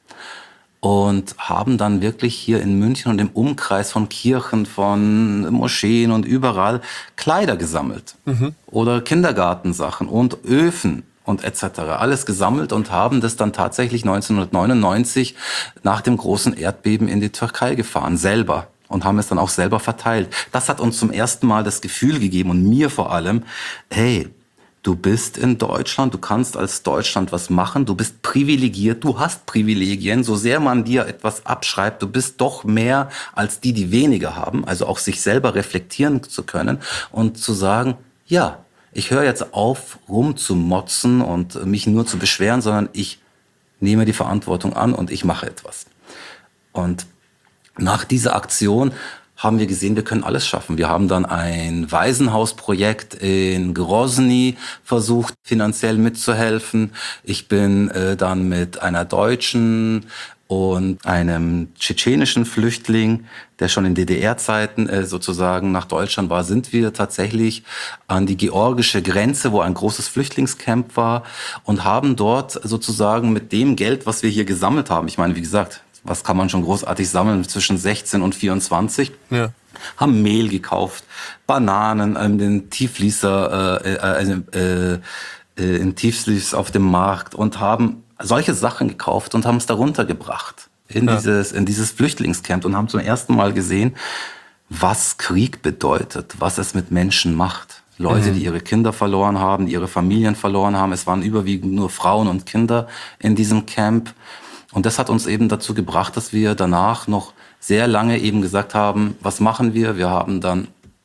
Und haben dann wirklich hier in München und im Umkreis von Kirchen, von Moscheen und überall Kleider gesammelt. Oder Kindergartensachen und Öfen und etc. Alles gesammelt und haben das dann tatsächlich 1999 nach dem großen Erdbeben in die Türkei gefahren, selber. Und haben es dann auch selber verteilt. Das hat uns zum ersten Mal das Gefühl gegeben und mir vor allem, hey, du bist in Deutschland, du kannst als Deutschland was machen, du bist privilegiert, du hast Privilegien, so sehr man dir etwas abschreibt, du bist doch mehr als die, die weniger haben, also auch sich selber reflektieren zu können und zu sagen, ja, ich höre jetzt auf, rumzumotzen und mich nur zu beschweren, sondern ich nehme die Verantwortung an und ich mache etwas. Und nach dieser Aktion haben wir gesehen, wir können alles schaffen. Wir haben dann ein Waisenhausprojekt in Grozny versucht, finanziell mitzuhelfen. Ich bin dann mit einer Deutschen und einem tschetschenischen Flüchtling, der schon in DDR-Zeiten sozusagen nach Deutschland war, sind wir tatsächlich an die georgische Grenze, wo ein großes Flüchtlingscamp war, und haben dort sozusagen mit dem Geld, was wir hier gesammelt haben, ich meine, wie gesagt, was kann man schon großartig sammeln zwischen 16 und 24? Ja. Haben Mehl gekauft, Bananen, den Tiefließer, in Tiefsleeves auf dem Markt und haben solche Sachen gekauft und haben es darunter gebracht in dieses Flüchtlingscamp und haben zum ersten Mal gesehen, was Krieg bedeutet, was es mit Menschen macht. Leute, die ihre Kinder verloren haben, die ihre Familien verloren haben. Es waren überwiegend nur Frauen und Kinder in diesem Camp. Und das hat uns eben dazu gebracht, dass wir danach noch sehr lange eben gesagt haben, was machen wir? Wir haben dann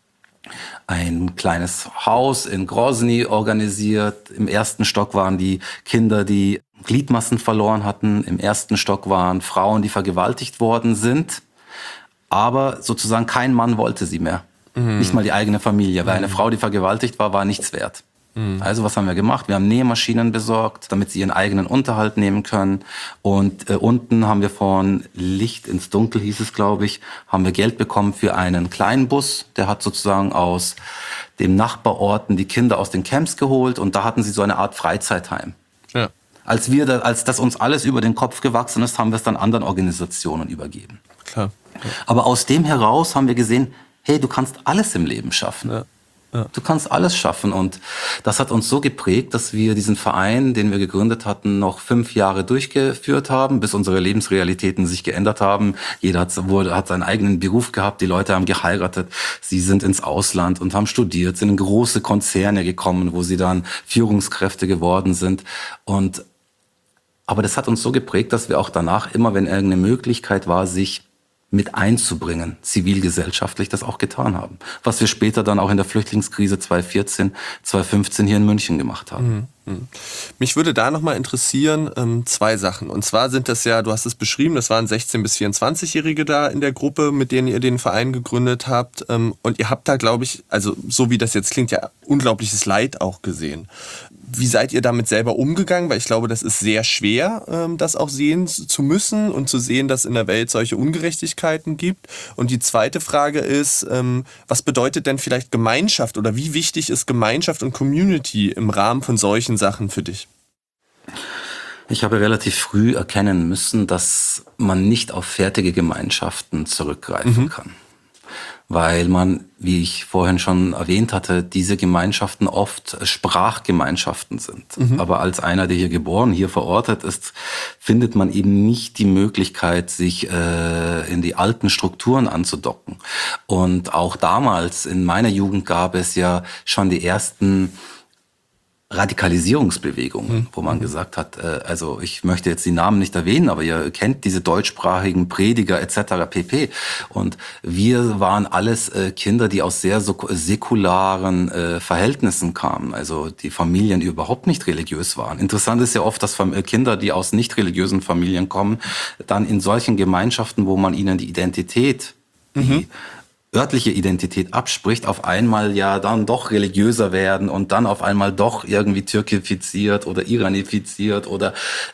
ein kleines Haus in Grozny organisiert. Im ersten Stock waren die Kinder, die Gliedmaßen verloren hatten. Im ersten Stock waren Frauen, die vergewaltigt worden sind. Aber sozusagen kein Mann wollte sie mehr. Nicht mal die eigene Familie, weil eine Frau, die vergewaltigt war, war nichts wert. Also was haben wir gemacht? Wir haben Nähmaschinen besorgt, damit sie ihren eigenen Unterhalt nehmen können. Und unten haben wir von Licht ins Dunkel, hieß es, glaube ich, haben wir Geld bekommen für einen kleinen Bus. Der hat sozusagen aus dem Nachbarorten die Kinder aus den Camps geholt. Und da hatten sie so eine Art Freizeitheim. Ja. Als das uns alles über den Kopf gewachsen ist, haben wir es dann anderen Organisationen übergeben. Klar. Ja. Aber aus dem heraus haben wir gesehen, hey, du kannst alles im Leben schaffen. Ja. Ja. Du kannst alles schaffen. Und das hat uns so geprägt, dass wir diesen Verein, den wir gegründet hatten, noch 5 Jahre durchgeführt haben, bis unsere Lebensrealitäten sich geändert haben. Jeder hat seinen eigenen Beruf gehabt, die Leute haben geheiratet, sie sind ins Ausland und haben studiert, sind in große Konzerne gekommen, wo sie dann Führungskräfte geworden sind. Aber das hat uns so geprägt, dass wir auch danach immer, wenn irgendeine Möglichkeit war, sich mit einzubringen, zivilgesellschaftlich das auch getan haben. Was wir später dann auch in der Flüchtlingskrise 2014, 2015 hier in München gemacht haben. Mich würde da nochmal interessieren, 2 Sachen. Und zwar sind das ja, du hast es beschrieben, das waren 16- bis 24-Jährige da in der Gruppe, mit denen ihr den Verein gegründet habt. Und ihr habt da, glaube ich, also so wie das jetzt klingt, ja unglaubliches Leid auch gesehen. Wie seid ihr damit selber umgegangen? Weil ich glaube, das ist sehr schwer, das auch sehen zu müssen und zu sehen, dass in der Welt solche Ungerechtigkeiten gibt. Und die zweite Frage ist, was bedeutet denn vielleicht Gemeinschaft oder wie wichtig ist Gemeinschaft und Community im Rahmen von solchen Sachen für dich? Ich habe relativ früh erkennen müssen, dass man nicht auf fertige Gemeinschaften zurückgreifen kann. Weil man, wie ich vorhin schon erwähnt hatte, diese Gemeinschaften oft Sprachgemeinschaften sind. Aber als einer, der hier geboren, hier verortet ist, findet man eben nicht die Möglichkeit, sich in die alten Strukturen anzudocken. Und auch damals, in meiner Jugend, gab es ja schon die ersten Radikalisierungsbewegungen, wo man gesagt hat, also ich möchte jetzt die Namen nicht erwähnen, aber ihr kennt diese deutschsprachigen Prediger etc. pp. Und wir waren alles Kinder, die aus sehr säkularen Verhältnissen kamen, also die Familien überhaupt nicht religiös waren. Interessant ist ja oft, dass Kinder, die aus nicht religiösen Familien kommen, dann in solchen Gemeinschaften, wo man ihnen die Identität, die örtliche Identität abspricht, auf einmal ja dann doch religiöser werden und dann auf einmal doch irgendwie türkifiziert oder iranifiziert oder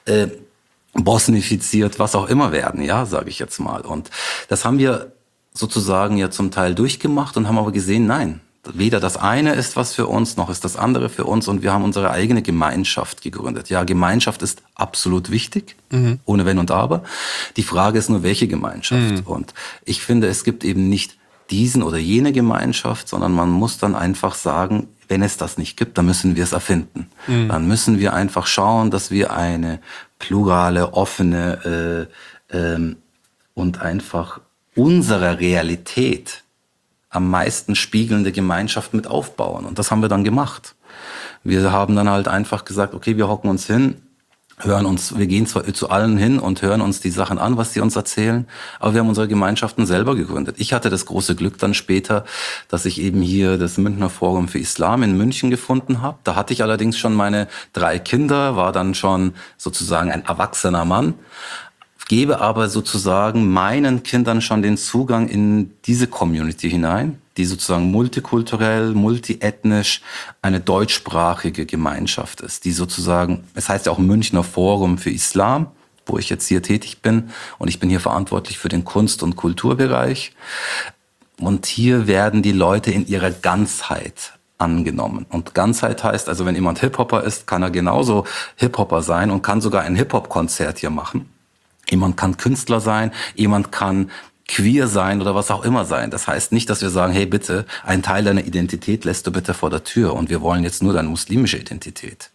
bosnifiziert, was auch immer werden, ja, sage ich jetzt mal. Und das haben wir sozusagen ja zum Teil durchgemacht und haben aber gesehen, nein, weder das eine ist was für uns, noch ist das andere für uns und wir haben unsere eigene Gemeinschaft gegründet. Ja, Gemeinschaft ist absolut wichtig, ohne Wenn und Aber. Die Frage ist nur, welche Gemeinschaft. Und ich finde, es gibt eben nicht diesen oder jene Gemeinschaft, sondern man muss dann einfach sagen, wenn es das nicht gibt, dann müssen wir es erfinden. Dann müssen wir einfach schauen, dass wir eine plurale, offene und einfach unserer Realität am meisten spiegelnde Gemeinschaft mit aufbauen. Und das haben wir dann gemacht. Wir haben dann halt einfach gesagt, okay, wir hocken uns hin, wir gehen zwar zu allen hin und hören uns die Sachen an, was sie uns erzählen, aber wir haben unsere Gemeinschaften selber gegründet. Ich hatte das große Glück dann später, dass ich eben hier das Münchner Forum für Islam in München gefunden habe. Da hatte ich allerdings schon meine 3 Kinder, war dann schon sozusagen ein erwachsener Mann, gebe aber sozusagen meinen Kindern schon den Zugang in diese Community hinein, die sozusagen multikulturell, multiethnisch eine deutschsprachige Gemeinschaft ist, die sozusagen, es heißt ja auch Münchner Forum für Islam, wo ich jetzt hier tätig bin und ich bin hier verantwortlich für den Kunst- und Kulturbereich und hier werden die Leute in ihrer Ganzheit angenommen. Und Ganzheit heißt, also wenn jemand Hip-Hopper ist, kann er genauso Hip-Hopper sein und kann sogar ein Hip-Hop-Konzert hier machen. Jemand kann Künstler sein, jemand kann queer sein oder was auch immer sein. Das heißt nicht, dass wir sagen, hey bitte, einen Teil deiner Identität lässt du bitte vor der Tür und wir wollen jetzt nur deine muslimische Identität.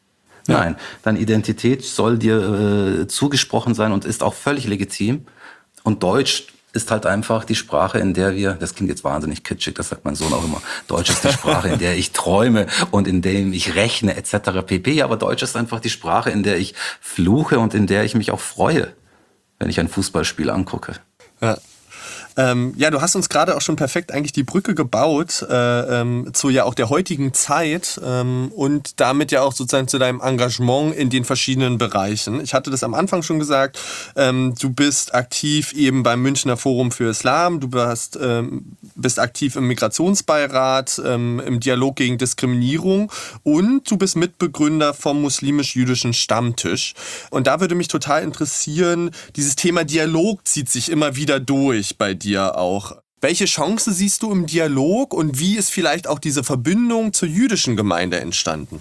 Ja. Nein, deine Identität soll dir zugesprochen sein und ist auch völlig legitim. Und Deutsch ist halt einfach die Sprache, in der wir, das klingt jetzt wahnsinnig kitschig, das sagt mein Sohn auch immer, Deutsch ist die Sprache, in der ich träume und in der ich rechne etc. pp. Ja, aber Deutsch ist einfach die Sprache, in der ich fluche und in der ich mich auch freue, wenn ich ein Fußballspiel angucke. Ja. Ja, du hast uns gerade auch schon perfekt eigentlich die Brücke gebaut zu ja auch der heutigen Zeit und damit ja auch sozusagen zu deinem Engagement in den verschiedenen Bereichen. Ich hatte das am Anfang schon gesagt, du bist aktiv eben beim Münchner Forum für Islam, du bist aktiv im Migrationsbeirat, im Dialog gegen Diskriminierung und du bist Mitbegründer vom muslimisch-jüdischen Stammtisch. Und da würde mich total interessieren, dieses Thema Dialog zieht sich immer wieder durch bei dir auch. Welche Chance siehst du im Dialog und wie ist vielleicht auch diese Verbindung zur jüdischen Gemeinde entstanden?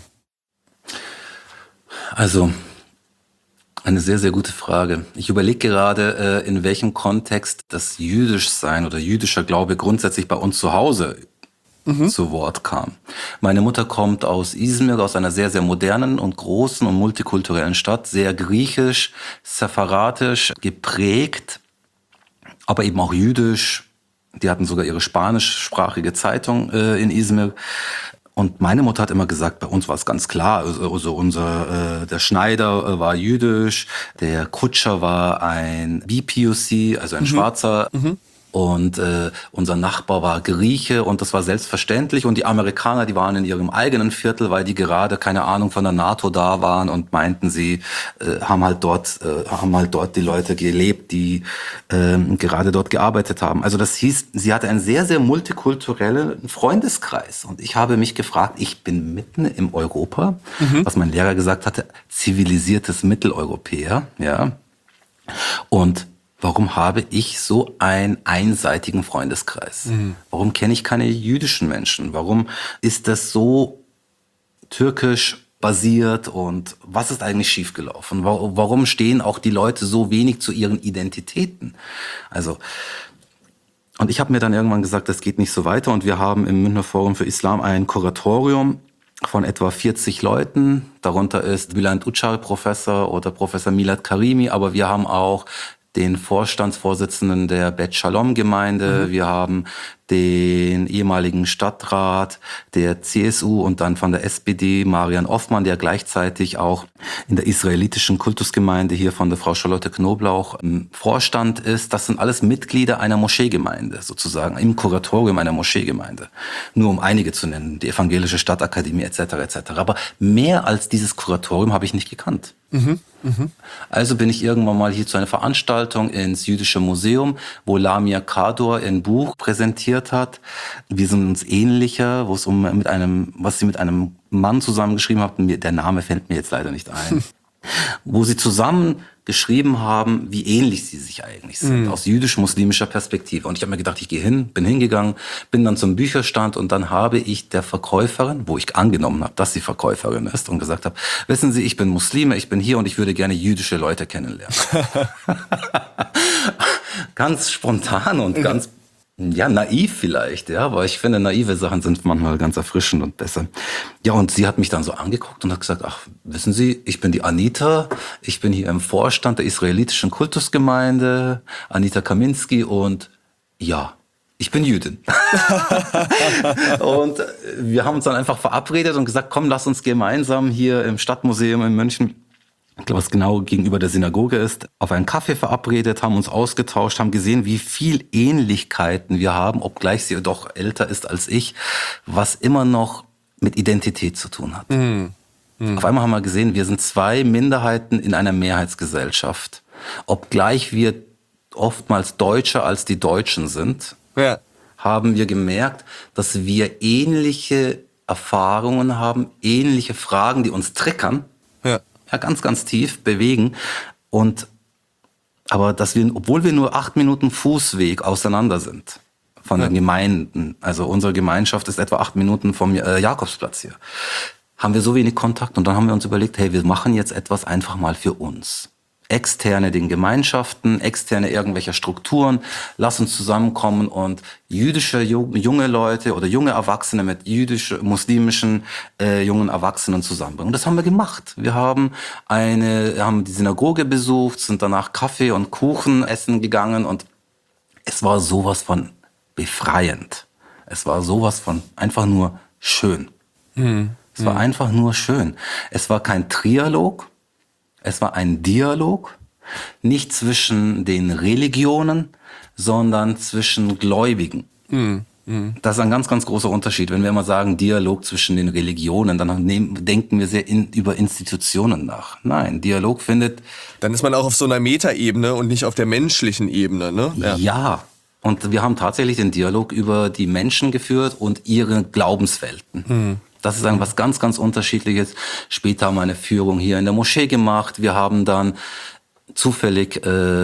Also, eine sehr, sehr gute Frage. Ich überlege gerade, in welchem Kontext das Jüdischsein oder jüdischer Glaube grundsätzlich bei uns zu Hause zu Wort kam. Meine Mutter kommt aus Izmir, aus einer sehr, sehr modernen und großen und multikulturellen Stadt, sehr griechisch, sepharatisch geprägt, aber eben auch jüdisch. Die hatten sogar ihre spanischsprachige Zeitung in Izmir. Und meine Mutter hat immer gesagt, bei uns war es ganz klar, also der Schneider war jüdisch, der Kutscher war ein BPOC, also ein Schwarzer. Und unser Nachbar war Grieche und das war selbstverständlich. Und die Amerikaner, die waren in ihrem eigenen Viertel, weil die gerade, keine Ahnung, von der NATO da waren und meinten, sie haben halt dort die Leute gelebt, die gerade dort gearbeitet haben. Also das hieß, sie hatte einen sehr, sehr multikulturellen Freundeskreis. Und ich habe mich gefragt, ich bin mitten im Europa, was mein Lehrer gesagt hatte, zivilisiertes Mitteleuropäer, ja. Und warum habe ich so einen einseitigen Freundeskreis? Warum kenne ich keine jüdischen Menschen? Warum ist das so türkisch basiert und was ist eigentlich schiefgelaufen? Warum stehen auch die Leute so wenig zu ihren Identitäten? Also, und ich habe mir dann irgendwann gesagt, das geht nicht so weiter und wir haben im Münchner Forum für Islam ein Kuratorium von etwa 40 Leuten. Darunter ist Bülent Uçar Professor oder Professor Milad Karimi, aber wir haben auch den Vorstandsvorsitzenden der Bet Shalom Gemeinde, wir haben den ehemaligen Stadtrat der CSU und dann von der SPD, Marian Offmann, der gleichzeitig auch in der israelitischen Kultusgemeinde hier von der Frau Charlotte Knoblauch im Vorstand ist. Das sind alles Mitglieder einer Moscheegemeinde, sozusagen, im Kuratorium einer Moscheegemeinde. Nur um einige zu nennen, die Evangelische Stadtakademie etc. etc. Aber mehr als dieses Kuratorium habe ich nicht gekannt. Also bin ich irgendwann mal hier zu einer Veranstaltung ins Jüdische Museum, wo Lamia Kador ein Buch präsentiert hat. Wir sind uns ähnlicher, wo es was sie mit einem Mann zusammengeschrieben hat. Der Name fällt mir jetzt leider nicht ein. Wo sie zusammen geschrieben haben, wie ähnlich sie sich eigentlich sind, aus jüdisch-muslimischer Perspektive. Und ich habe mir gedacht, ich gehe hin, bin hingegangen, bin dann zum Bücherstand und dann habe ich der Verkäuferin, wo ich angenommen habe, dass sie Verkäuferin ist und gesagt habe, wissen Sie, ich bin Muslime, ich bin hier und ich würde gerne jüdische Leute kennenlernen. Ganz spontan und ganz naiv vielleicht, ja, aber ich finde, naive Sachen sind manchmal ganz erfrischend und besser. Ja, und sie hat mich dann so angeguckt und hat gesagt, ach, wissen Sie, ich bin die Anita, ich bin hier im Vorstand der israelitischen Kultusgemeinde, Anita Kaminski und ja, ich bin Jüdin. Und wir haben uns dann einfach verabredet und gesagt, komm, lass uns gemeinsam hier im Stadtmuseum in München, ich glaube, was genau gegenüber der Synagoge ist, auf einen Kaffee verabredet, haben uns ausgetauscht, haben gesehen, wie viel Ähnlichkeiten wir haben, obgleich sie doch älter ist als ich, was immer noch mit Identität zu tun hat. Auf einmal haben wir gesehen, wir sind zwei Minderheiten in einer Mehrheitsgesellschaft. Obgleich wir oftmals Deutscher als die Deutschen sind, haben wir gemerkt, dass wir ähnliche Erfahrungen haben, ähnliche Fragen, die uns triggern. Ja, ganz, ganz tief bewegen. Aber dass wir, obwohl wir nur 8 Minuten Fußweg auseinander sind von den Gemeinden, also unsere Gemeinschaft ist etwa 8 Minuten vom Jakobsplatz hier, haben wir so wenig Kontakt. Und dann haben wir uns überlegt, hey, wir machen jetzt etwas einfach mal für uns. Externe den Gemeinschaften, externe irgendwelcher Strukturen, lass uns zusammenkommen und jüdische junge Leute oder junge Erwachsene mit muslimischen jungen Erwachsenen zusammenbringen. Und das haben wir gemacht. Wir haben die Synagoge besucht, sind danach Kaffee und Kuchen essen gegangen und es war sowas von befreiend. Es war sowas von einfach nur schön. Es war einfach nur schön. Es war kein Trialog. Es war ein Dialog, nicht zwischen den Religionen, sondern zwischen Gläubigen. Das ist ein ganz, ganz großer Unterschied. Wenn wir immer sagen Dialog zwischen den Religionen, dann denken wir sehr über Institutionen nach. Nein, Dialog findet... Dann ist man auch auf so einer Metaebene und nicht auf der menschlichen Ebene, ne? Ja. Und wir haben tatsächlich den Dialog über die Menschen geführt und ihre Glaubenswelten. Das ist was ganz, ganz Unterschiedliches. Später haben wir eine Führung hier in der Moschee gemacht. Wir haben dann zufällig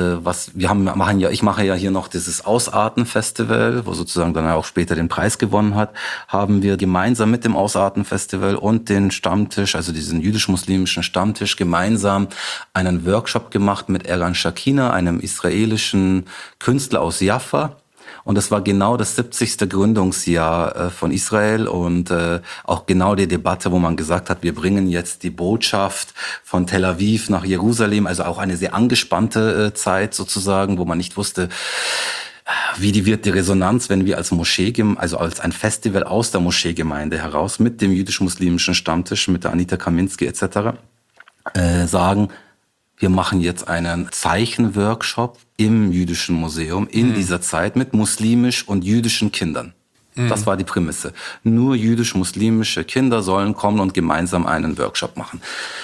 ich mache ja hier noch dieses Ausarten-Festival, wo sozusagen dann auch später den Preis gewonnen hat, haben wir gemeinsam mit dem Ausarten-Festival und den Stammtisch, also diesen jüdisch-muslimischen Stammtisch, gemeinsam einen Workshop gemacht mit Eran Shakina, einem israelischen Künstler aus Jaffa. Und das war genau das 70. Gründungsjahr von Israel und auch genau die Debatte, wo man gesagt hat, wir bringen jetzt die Botschaft von Tel Aviv nach Jerusalem, also auch eine sehr angespannte Zeit sozusagen, wo man nicht wusste, wird die Resonanz, wenn wir als Moschee, also als ein Festival aus der Moscheegemeinde heraus mit dem jüdisch-muslimischen Stammtisch, mit der Anita Kaminski etc. Sagen, wir machen jetzt einen Zeichenworkshop im Jüdischen Museum in dieser Zeit mit muslimisch und jüdischen Kindern. Das war die Prämisse. Nur jüdisch-muslimische Kinder sollen kommen und gemeinsam einen Workshop machen.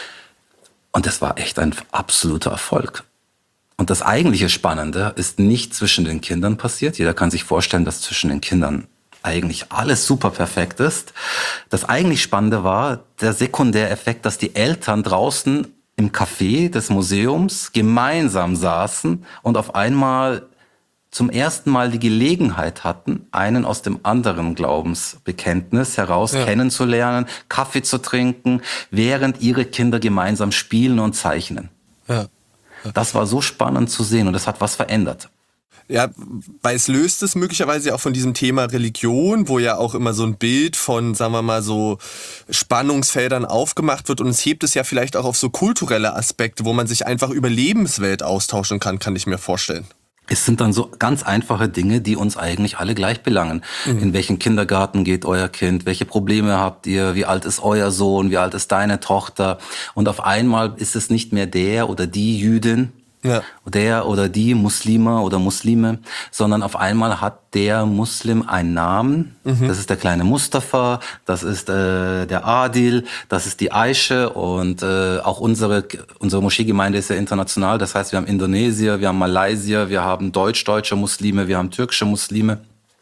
Und das war echt ein absoluter Erfolg. Und das eigentliche Spannende ist nicht zwischen den Kindern passiert. Jeder kann sich vorstellen, dass zwischen den Kindern eigentlich alles super perfekt ist. Das eigentlich Spannende war der Sekundäreffekt, dass die Eltern draußen im Café des Museums gemeinsam saßen und auf einmal zum ersten Mal die Gelegenheit hatten, einen aus dem anderen Glaubensbekenntnis heraus kennenzulernen, Kaffee zu trinken, während ihre Kinder gemeinsam spielen und zeichnen. Ja. Das war so spannend zu sehen und das hat was verändert. Ja, weil es löst es möglicherweise auch von diesem Thema Religion, wo ja auch immer so ein Bild von, sagen wir mal, so Spannungsfeldern aufgemacht wird, und es hebt es ja vielleicht auch auf so kulturelle Aspekte, wo man sich einfach über Lebenswelt austauschen kann ich mir vorstellen. Es sind dann so ganz einfache Dinge, die uns eigentlich alle gleich belangen. In welchen Kindergarten geht euer Kind? Welche Probleme habt ihr? Wie alt ist euer Sohn? Wie alt ist deine Tochter? Und auf einmal ist es nicht mehr der oder die Jüdin, der oder die Muslime oder Muslime, sondern auf einmal hat der Muslim einen Namen. Das ist der kleine Mustafa, das ist der Adil, das ist die Aische und auch unsere Moscheegemeinde ist ja international. Das heißt, wir haben Indonesier, wir haben Malaysier, wir haben deutsche Muslime, wir haben türkische Muslime.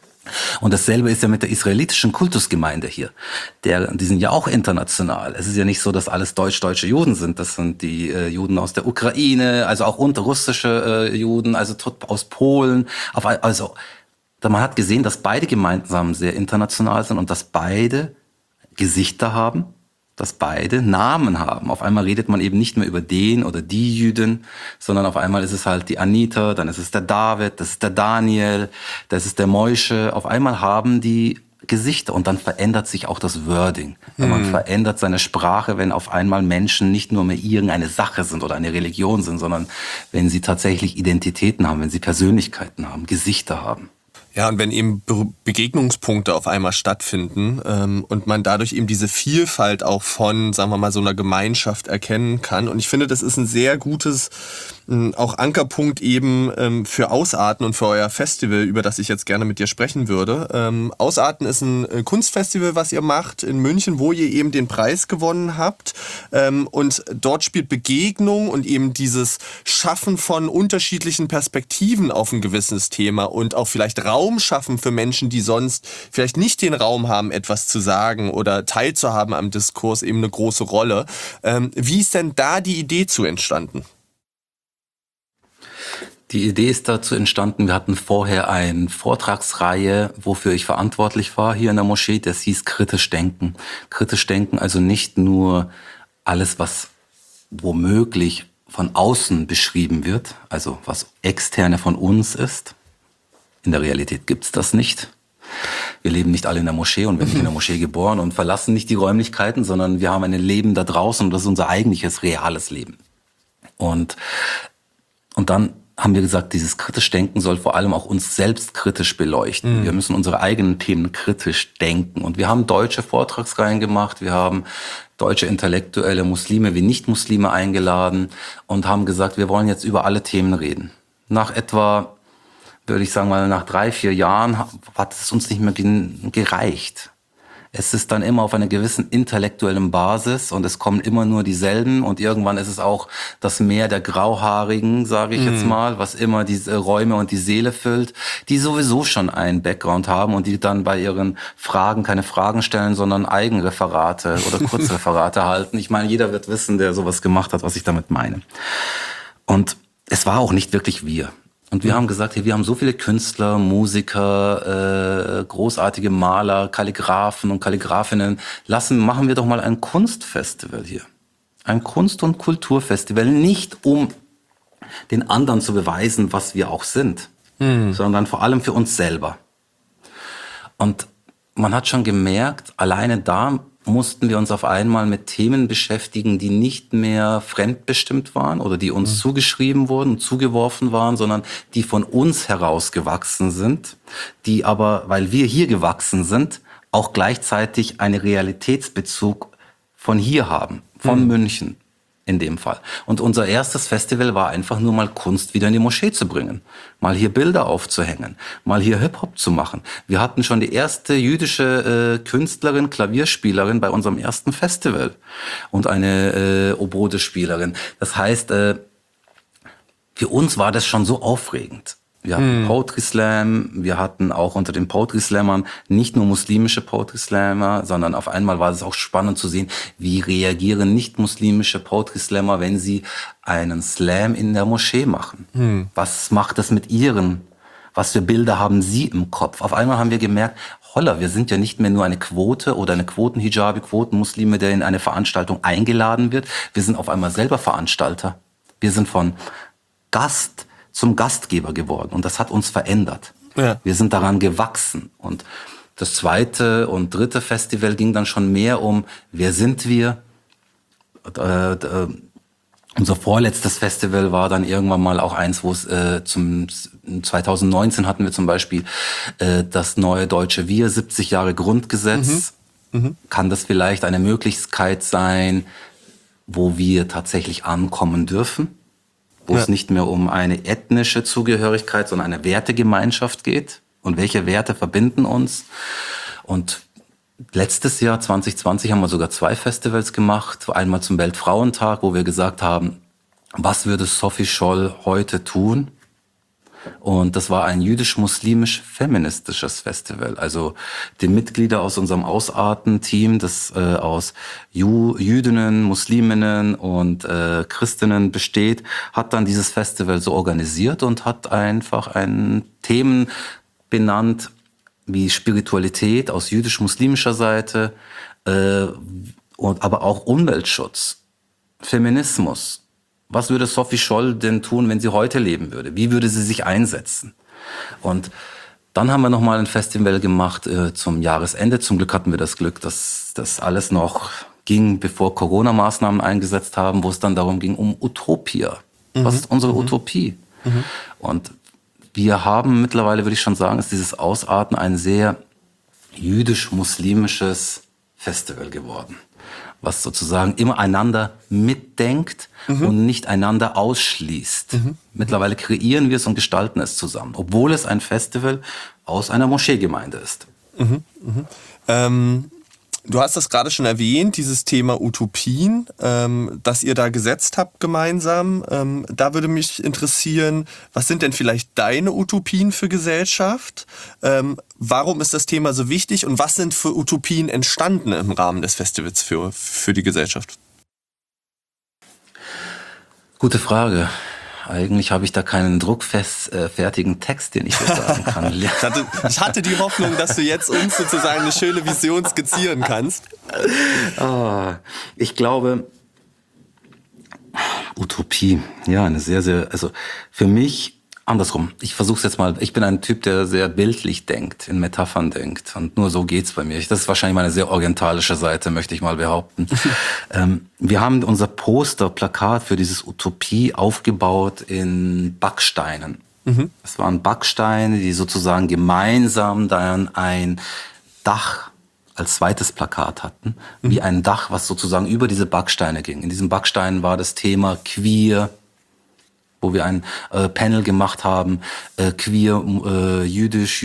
Und dasselbe ist ja mit der israelitischen Kultusgemeinde hier. Die sind ja auch international. Es ist ja nicht so, dass alles deutsche Juden sind. Das sind die Juden aus der Ukraine, also auch russische Juden, also aus Polen. Also man hat gesehen, dass beide Gemeinden sehr international sind und dass beide Gesichter haben, dass beide Namen haben. Auf einmal redet man eben nicht mehr über den oder die Jüdin, sondern auf einmal ist es halt die Anita, dann ist es der David, das ist der Daniel, das ist der Moishe. Auf einmal haben die Gesichter und dann verändert sich auch das Wording. Man verändert seine Sprache, wenn auf einmal Menschen nicht nur mehr irgendeine Sache sind oder eine Religion sind, sondern wenn sie tatsächlich Identitäten haben, wenn sie Persönlichkeiten haben, Gesichter haben. Ja, und wenn eben Begegnungspunkte auf einmal stattfinden und man dadurch eben diese Vielfalt auch von, sagen wir mal, so einer Gemeinschaft erkennen kann. Und ich finde, das ist ein sehr gutes auch Ankerpunkt eben für Ausarten und für euer Festival, über das ich jetzt gerne mit dir sprechen würde. Ausarten ist ein Kunstfestival, was ihr macht in München, wo ihr eben den Preis gewonnen habt. Und dort spielt Begegnung und eben dieses Schaffen von unterschiedlichen Perspektiven auf ein gewisses Thema und auch vielleicht Raum schaffen für Menschen, die sonst vielleicht nicht den Raum haben, etwas zu sagen oder teilzuhaben am Diskurs, eben eine große Rolle. Wie ist denn da die Idee zu entstanden? Die Idee ist dazu entstanden, wir hatten vorher eine Vortragsreihe, wofür ich verantwortlich war hier in der Moschee, das hieß Kritisch Denken. Kritisch Denken, also nicht nur alles, was womöglich von außen beschrieben wird, also was Externe von uns ist. In der Realität gibt's das nicht. Wir leben nicht alle in der Moschee und werden nicht in der Moschee geboren und verlassen nicht die Räumlichkeiten, sondern wir haben ein Leben da draußen und das ist unser eigentliches, reales Leben. Und dann haben wir gesagt, dieses kritisch Denken soll vor allem auch uns selbst kritisch beleuchten. Wir müssen unsere eigenen Themen kritisch denken. Und wir haben deutsche Vortragsreihen gemacht, wir haben deutsche Intellektuelle, Muslime wie Nicht-Muslime eingeladen und haben gesagt, wir wollen jetzt über alle Themen reden. Nach etwa, würde ich sagen mal, nach 3-4 Jahren hat es uns nicht mehr gereicht. Es ist dann immer auf einer gewissen intellektuellen Basis und es kommen immer nur dieselben und irgendwann ist es auch das Meer der Grauhaarigen, sage ich jetzt mal, was immer diese Räume und die Seele füllt, die sowieso schon einen Background haben und die dann bei ihren Fragen keine Fragen stellen, sondern Eigenreferate oder Kurzreferate halten. Ich meine, jeder wird wissen, der sowas gemacht hat, was ich damit meine. Und es war auch nicht wirklich wir. Und wir haben gesagt, hey, wir haben so viele Künstler, Musiker, großartige Maler, Kalligraphen und Kalligraphinnen. Machen wir doch mal ein Kunstfestival hier. Ein Kunst- und Kulturfestival, nicht um den anderen zu beweisen, was wir auch sind, sondern vor allem für uns selber. Und man hat schon gemerkt, alleine da mussten wir uns auf einmal mit Themen beschäftigen, die nicht mehr fremdbestimmt waren oder die uns zugeschrieben wurden, zugeworfen waren, sondern die von uns herausgewachsen sind, die aber, weil wir hier gewachsen sind, auch gleichzeitig einen Realitätsbezug von hier haben, von München in dem Fall. Und unser erstes Festival war einfach nur mal Kunst wieder in die Moschee zu bringen, mal hier Bilder aufzuhängen, mal hier Hip-Hop zu machen. Wir hatten schon die erste jüdische Künstlerin, Klavierspielerin bei unserem ersten Festival und eine Oboe-Spielerin. Das heißt, für uns war das schon so aufregend. Wir hatten Poetry Slam, wir hatten auch unter den Poetry Slammern nicht nur muslimische Poetry Slammer, sondern auf einmal war es auch spannend zu sehen, wie reagieren nicht-muslimische Poetry Slammer, wenn sie einen Slam in der Moschee machen. Was macht das mit was für Bilder haben sie im Kopf? Auf einmal haben wir gemerkt, holla, wir sind ja nicht mehr nur eine Quote oder eine Quotenhijabi, Quotenmuslime, der in eine Veranstaltung eingeladen wird. Wir sind auf einmal selber Veranstalter. Wir sind von Gast zum Gastgeber geworden und das hat uns verändert. Ja. Wir sind daran gewachsen und das zweite und dritte Festival ging dann schon mehr um, wer sind wir? Unser vorletztes Festival war dann irgendwann mal auch eins, wo es 2019 hatten wir zum Beispiel das neue deutsche Wir, 70 Jahre Grundgesetz. Kann das vielleicht eine Möglichkeit sein, wo wir tatsächlich ankommen dürfen? Wo es nicht mehr um eine ethnische Zugehörigkeit, sondern eine Wertegemeinschaft geht. Und welche Werte verbinden uns? Und letztes Jahr, 2020, haben wir sogar 2 Festivals gemacht. Einmal zum Weltfrauentag, wo wir gesagt haben, was würde Sophie Scholl heute tun? Und das war ein jüdisch-muslimisch-feministisches Festival. Also die Mitglieder aus unserem Ausarten-Team, das aus Jüdinnen, Musliminnen und Christinnen besteht, hat dann dieses Festival so organisiert und hat einfach Themen benannt wie Spiritualität aus jüdisch-muslimischer Seite, aber auch Umweltschutz, Feminismus. Was würde Sophie Scholl denn tun, wenn sie heute leben würde? Wie würde sie sich einsetzen? Und dann haben wir nochmal ein Festival gemacht zum Jahresende. Zum Glück hatten wir das Glück, dass das alles noch ging, bevor Corona-Maßnahmen eingesetzt haben, wo es dann darum ging, um Utopia. Was ist unsere Utopie? Und wir haben mittlerweile, würde ich schon sagen, ist dieses Ausarten ein sehr jüdisch-muslimisches Festival geworden, was sozusagen immer einander mitdenkt und nicht einander ausschließt. Mittlerweile kreieren wir es und gestalten es zusammen, obwohl es ein Festival aus einer Moscheegemeinde ist. Du hast das gerade schon erwähnt, dieses Thema Utopien, das ihr da gesetzt habt gemeinsam. Da würde mich interessieren, was sind denn vielleicht deine Utopien für Gesellschaft? Warum ist das Thema so wichtig und was sind für Utopien entstanden im Rahmen des Festivals für die Gesellschaft? Gute Frage. Eigentlich habe ich da keinen druckfertigen Text, den ich dir sagen kann. Ich hatte die Hoffnung, dass du jetzt uns sozusagen eine schöne Vision skizzieren kannst. Ich glaube, Utopie, ja, eine sehr, sehr, also für mich andersrum. Ich versuche es jetzt mal. Ich bin ein Typ, der sehr bildlich denkt, in Metaphern denkt. Und nur so geht's bei mir. Das ist wahrscheinlich meine sehr orientalische Seite, möchte ich mal behaupten. Wir haben unser Plakat für dieses Utopie aufgebaut in Backsteinen. Es waren Backsteine, die sozusagen gemeinsam dann ein Dach als zweites Plakat hatten, wie ein Dach, was sozusagen über diese Backsteine ging. In diesen Backsteinen war das Thema queer, wo wir ein Panel gemacht haben, queer, jüdisch,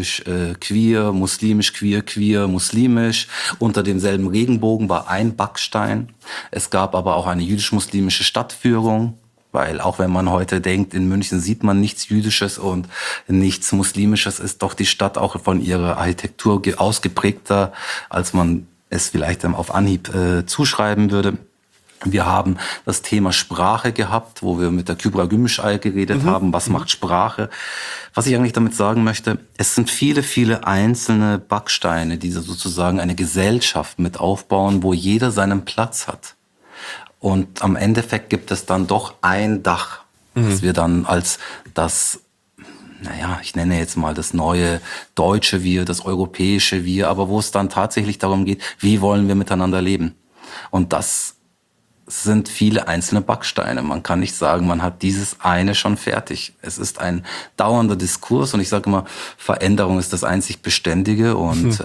queer, muslimisch, muslimisch. Unter demselben Regenbogen war ein Backstein. Es gab aber auch eine jüdisch-muslimische Stadtführung, weil auch wenn man heute denkt, in München sieht man nichts Jüdisches und nichts Muslimisches, ist doch die Stadt auch von ihrer Architektur ausgeprägter, als man es vielleicht auf Anhieb zuschreiben würde. Wir haben das Thema Sprache gehabt, wo wir mit der Kübra Gümüşay geredet haben. Was macht Sprache? Was ich eigentlich damit sagen möchte, es sind viele, viele einzelne Backsteine, die sozusagen eine Gesellschaft mit aufbauen, wo jeder seinen Platz hat. Und am Endeffekt gibt es dann doch ein Dach, das wir dann als das, naja, ich nenne jetzt mal das neue deutsche Wir, das europäische Wir, aber wo es dann tatsächlich darum geht, wie wollen wir miteinander leben? Und das sind viele einzelne Backsteine. Man kann nicht sagen, man hat dieses eine schon fertig. Es ist ein dauernder Diskurs und ich sage immer, Veränderung ist das einzig Beständige und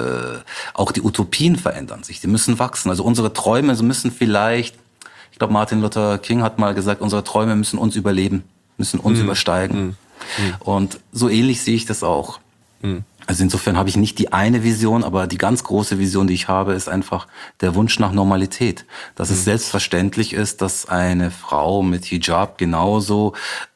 auch die Utopien verändern sich. Die müssen wachsen. Also unsere Träume müssen vielleicht, ich glaube Martin Luther King hat mal gesagt, unsere Träume müssen uns überleben, müssen uns übersteigen. Und so ähnlich sehe ich das auch. Also insofern habe ich nicht die eine Vision, aber die ganz große Vision, die ich habe, ist einfach der Wunsch nach Normalität. Dass es selbstverständlich ist, dass eine Frau mit Hijab genauso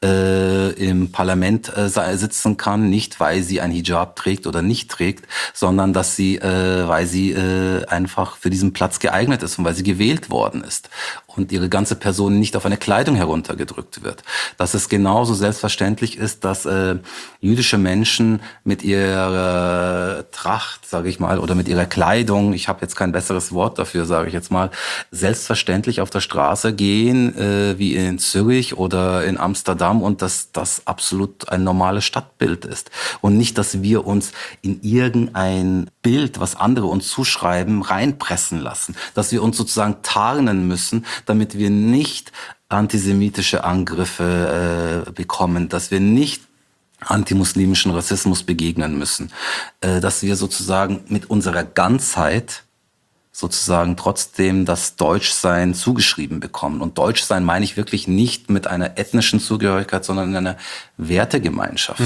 im Parlament sitzen kann, nicht weil sie ein Hijab trägt oder nicht trägt, sondern dass sie, weil sie einfach für diesen Platz geeignet ist und weil sie gewählt worden ist und ihre ganze Person nicht auf eine Kleidung heruntergedrückt wird. Dass es genauso selbstverständlich ist, dass jüdische Menschen mit ihrer Tracht, sage ich mal, oder mit ihrer Kleidung, ich habe jetzt kein besseres Wort dafür, sage ich jetzt mal, selbstverständlich auf der Straße gehen, wie in Zürich oder in Amsterdam und dass das absolut ein normales Stadtbild ist. Und nicht, dass wir uns in irgendein Bild, was andere uns zuschreiben, reinpressen lassen. Dass wir uns sozusagen tarnen müssen, damit wir nicht antisemitische Angriffe bekommen, dass wir nicht antimuslimischen Rassismus begegnen müssen, dass wir sozusagen mit unserer Ganzheit sozusagen trotzdem das Deutschsein zugeschrieben bekommen. Und Deutschsein meine ich wirklich nicht mit einer ethnischen Zugehörigkeit, sondern in einer Wertegemeinschaft.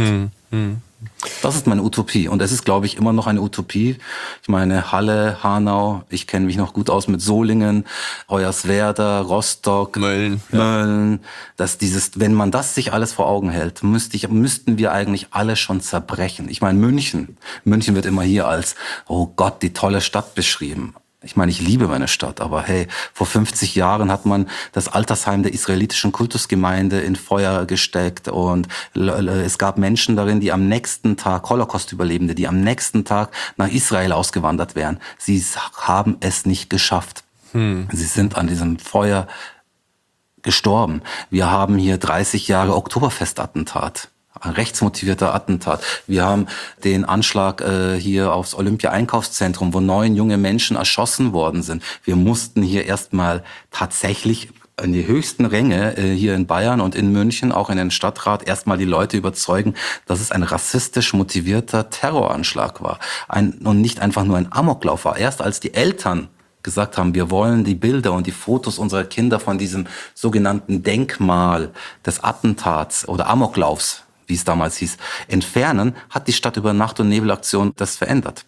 Das ist meine Utopie. Und es ist, glaube ich, immer noch eine Utopie. Ich meine, Halle, Hanau, ich kenne mich noch gut aus mit Solingen, Hoyerswerda, Rostock, Mölln. Dass wenn man das sich alles vor Augen hält, müssten wir eigentlich alle schon zerbrechen. Ich meine, München wird immer hier als, oh Gott, die tolle Stadt beschrieben. Ich meine, ich liebe meine Stadt, aber hey, vor 50 Jahren hat man das Altersheim der israelitischen Kultusgemeinde in Feuer gesteckt und es gab Menschen darin, die am nächsten Tag, Holocaust-Überlebende, die am nächsten Tag nach Israel ausgewandert wären. Sie haben es nicht geschafft. Sie sind an diesem Feuer gestorben. Wir haben hier 30 Jahre Oktoberfestattentat. Ein rechtsmotivierter Attentat. Wir haben den Anschlag hier aufs Olympia-Einkaufszentrum, wo 9 junge Menschen erschossen worden sind. Wir mussten hier erstmal tatsächlich in die höchsten Ränge hier in Bayern und in München, auch in den Stadtrat, erstmal die Leute überzeugen, dass es ein rassistisch motivierter Terroranschlag war. Und nicht einfach nur ein Amoklauf war. Erst als die Eltern gesagt haben, wir wollen die Bilder und die Fotos unserer Kinder von diesem sogenannten Denkmal des Attentats oder Amoklaufs, wie es damals hieß, entfernen, hat die Stadt über Nacht- und Nebelaktion das verändert.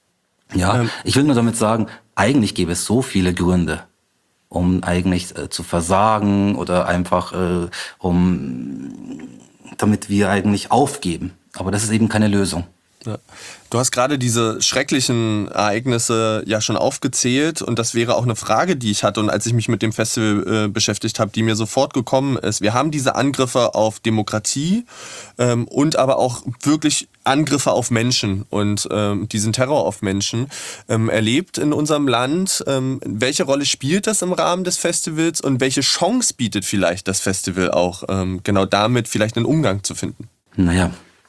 Ja, ich will nur damit sagen, eigentlich gäbe es so viele Gründe, um eigentlich zu versagen oder einfach damit wir eigentlich aufgeben. Aber das ist eben keine Lösung. Ja. Du hast gerade diese schrecklichen Ereignisse ja schon aufgezählt und das wäre auch eine Frage, die ich hatte und als ich mich mit dem Festival beschäftigt habe, die mir sofort gekommen ist. Wir haben diese Angriffe auf Demokratie und aber auch wirklich Angriffe auf Menschen und diesen Terror auf Menschen erlebt in unserem Land. Welche Rolle spielt das im Rahmen des Festivals und welche Chance bietet vielleicht das Festival auch, genau damit vielleicht einen Umgang zu finden? Naja,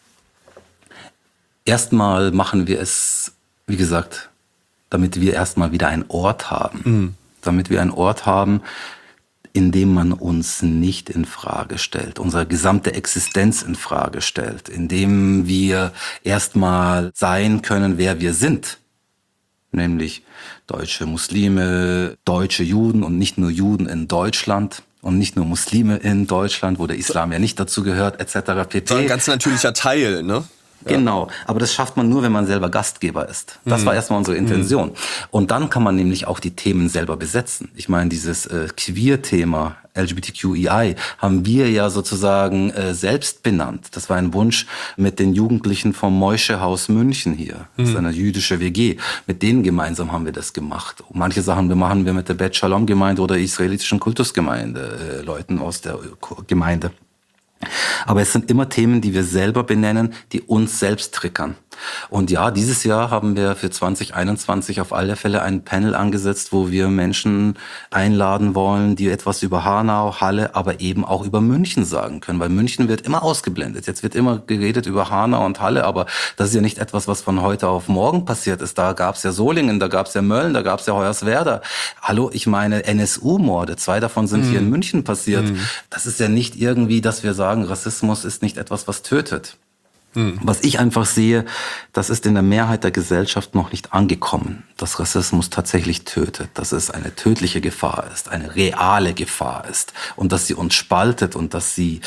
erstmal machen wir es, wie gesagt, damit wir erstmal wieder einen Ort haben. Damit wir einen Ort haben, in dem man uns nicht in Frage stellt, unsere gesamte Existenz in Frage stellt, in dem wir erstmal sein können, wer wir sind. Nämlich deutsche Muslime, deutsche Juden und nicht nur Juden in Deutschland. Und nicht nur Muslime in Deutschland, wo der Islam ja nicht dazu gehört, etc. pp. Das ist ein ganz natürlicher Teil, ne? Genau, aber das schafft man nur, wenn man selber Gastgeber ist. Das war erstmal unsere Intention. Und dann kann man nämlich auch die Themen selber besetzen. Ich meine, dieses Queer-Thema, LGBTQI, haben wir ja sozusagen selbst benannt. Das war ein Wunsch mit den Jugendlichen vom Moische-Haus München hier. Das ist eine jüdische WG. Mit denen gemeinsam haben wir das gemacht. Und manche Sachen machen wir mit der Bet Shalom-Gemeinde oder israelitischen Kultusgemeinde, Leuten aus der Gemeinde. Aber es sind immer Themen, die wir selber benennen, die uns selbst triggern. Und ja, dieses Jahr haben wir für 2021 auf alle Fälle ein Panel angesetzt, wo wir Menschen einladen wollen, die etwas über Hanau, Halle, aber eben auch über München sagen können. Weil München wird immer ausgeblendet. Jetzt wird immer geredet über Hanau und Halle, aber das ist ja nicht etwas, was von heute auf morgen passiert ist. Da gab es ja Solingen, da gab es ja Mölln, da gab es ja Hoyerswerda. Hallo, ich meine NSU-Morde, 2 davon sind hier in München passiert. Das ist ja nicht irgendwie, dass wir sagen, Rassismus ist nicht etwas, was tötet. Was ich einfach sehe, das ist in der Mehrheit der Gesellschaft noch nicht angekommen, dass Rassismus tatsächlich tötet, dass es eine tödliche Gefahr ist, eine reale Gefahr ist und dass sie uns spaltet und dass sie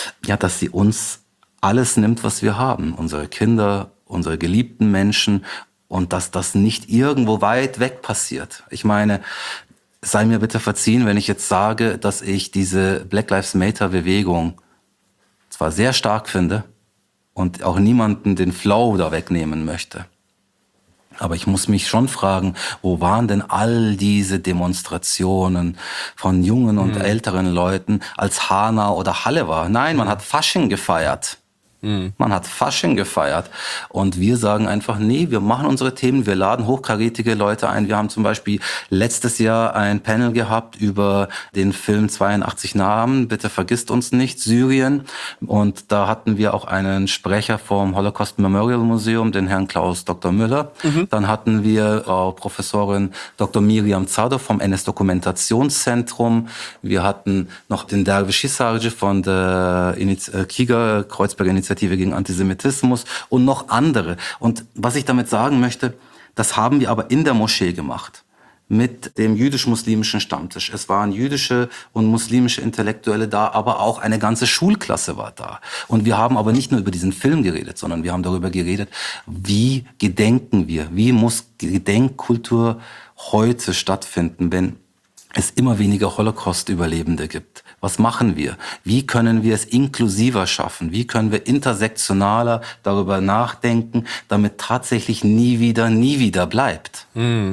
uns alles nimmt, was wir haben, unsere Kinder, unsere geliebten Menschen und dass das nicht irgendwo weit weg passiert. Ich meine, sei mir bitte verziehen, wenn ich jetzt sage, dass ich diese Black Lives Matter Bewegung zwar sehr stark finde, und auch niemanden den Flow da wegnehmen möchte. Aber ich muss mich schon fragen, wo waren denn all diese Demonstrationen von jungen und älteren Leuten, als Hanau oder Halle war? Nein, man hat Fasching gefeiert. Man hat Fasching gefeiert. Und wir sagen einfach, nee, wir machen unsere Themen, wir laden hochkarätige Leute ein. Wir haben zum Beispiel letztes Jahr ein Panel gehabt über den Film 82 Namen, bitte vergisst uns nicht, Syrien. Und da hatten wir auch einen Sprecher vom Holocaust Memorial Museum, den Herrn Klaus Dr. Müller. Dann hatten wir Frau Professorin Dr. Miriam Zadov vom NS-Dokumentationszentrum. Wir hatten noch den Derviş Hisarcı von der KIGA, Kreuzberger Initiative gegen Antisemitismus und noch andere. Und was ich damit sagen möchte, das haben wir aber in der Moschee gemacht. Mit dem jüdisch-muslimischen Stammtisch. Es waren jüdische und muslimische Intellektuelle da, aber auch eine ganze Schulklasse war da. Und wir haben aber nicht nur über diesen Film geredet, sondern wir haben darüber geredet, wie gedenken wir, wie muss Gedenkkultur heute stattfinden, wenn es immer weniger Holocaust-Überlebende gibt. Was machen wir? Wie können wir es inklusiver schaffen? Wie können wir intersektionaler darüber nachdenken, damit tatsächlich nie wieder bleibt?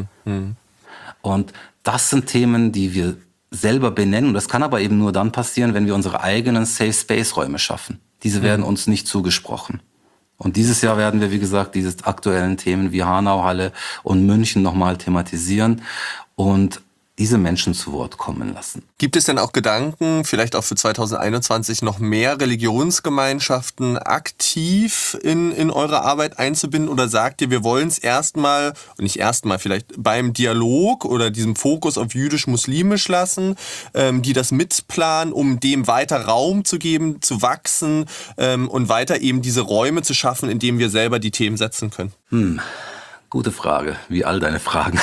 Und das sind Themen, die wir selber benennen. Und das kann aber eben nur dann passieren, wenn wir unsere eigenen Safe-Space-Räume schaffen. Diese werden uns nicht zugesprochen. Und dieses Jahr werden wir, wie gesagt, diese aktuellen Themen wie Hanau, Halle und München nochmal thematisieren und diese Menschen zu Wort kommen lassen. Gibt es denn auch Gedanken, vielleicht auch für 2021 noch mehr Religionsgemeinschaften aktiv in eure Arbeit einzubinden? Oder sagt ihr, wir wollen es erstmal, und nicht erstmal, vielleicht beim Dialog oder diesem Fokus auf jüdisch-muslimisch lassen, die das mitplanen, um dem weiter Raum zu geben, zu wachsen und weiter eben diese Räume zu schaffen, in denen wir selber die Themen setzen können? Gute Frage, wie all deine Fragen.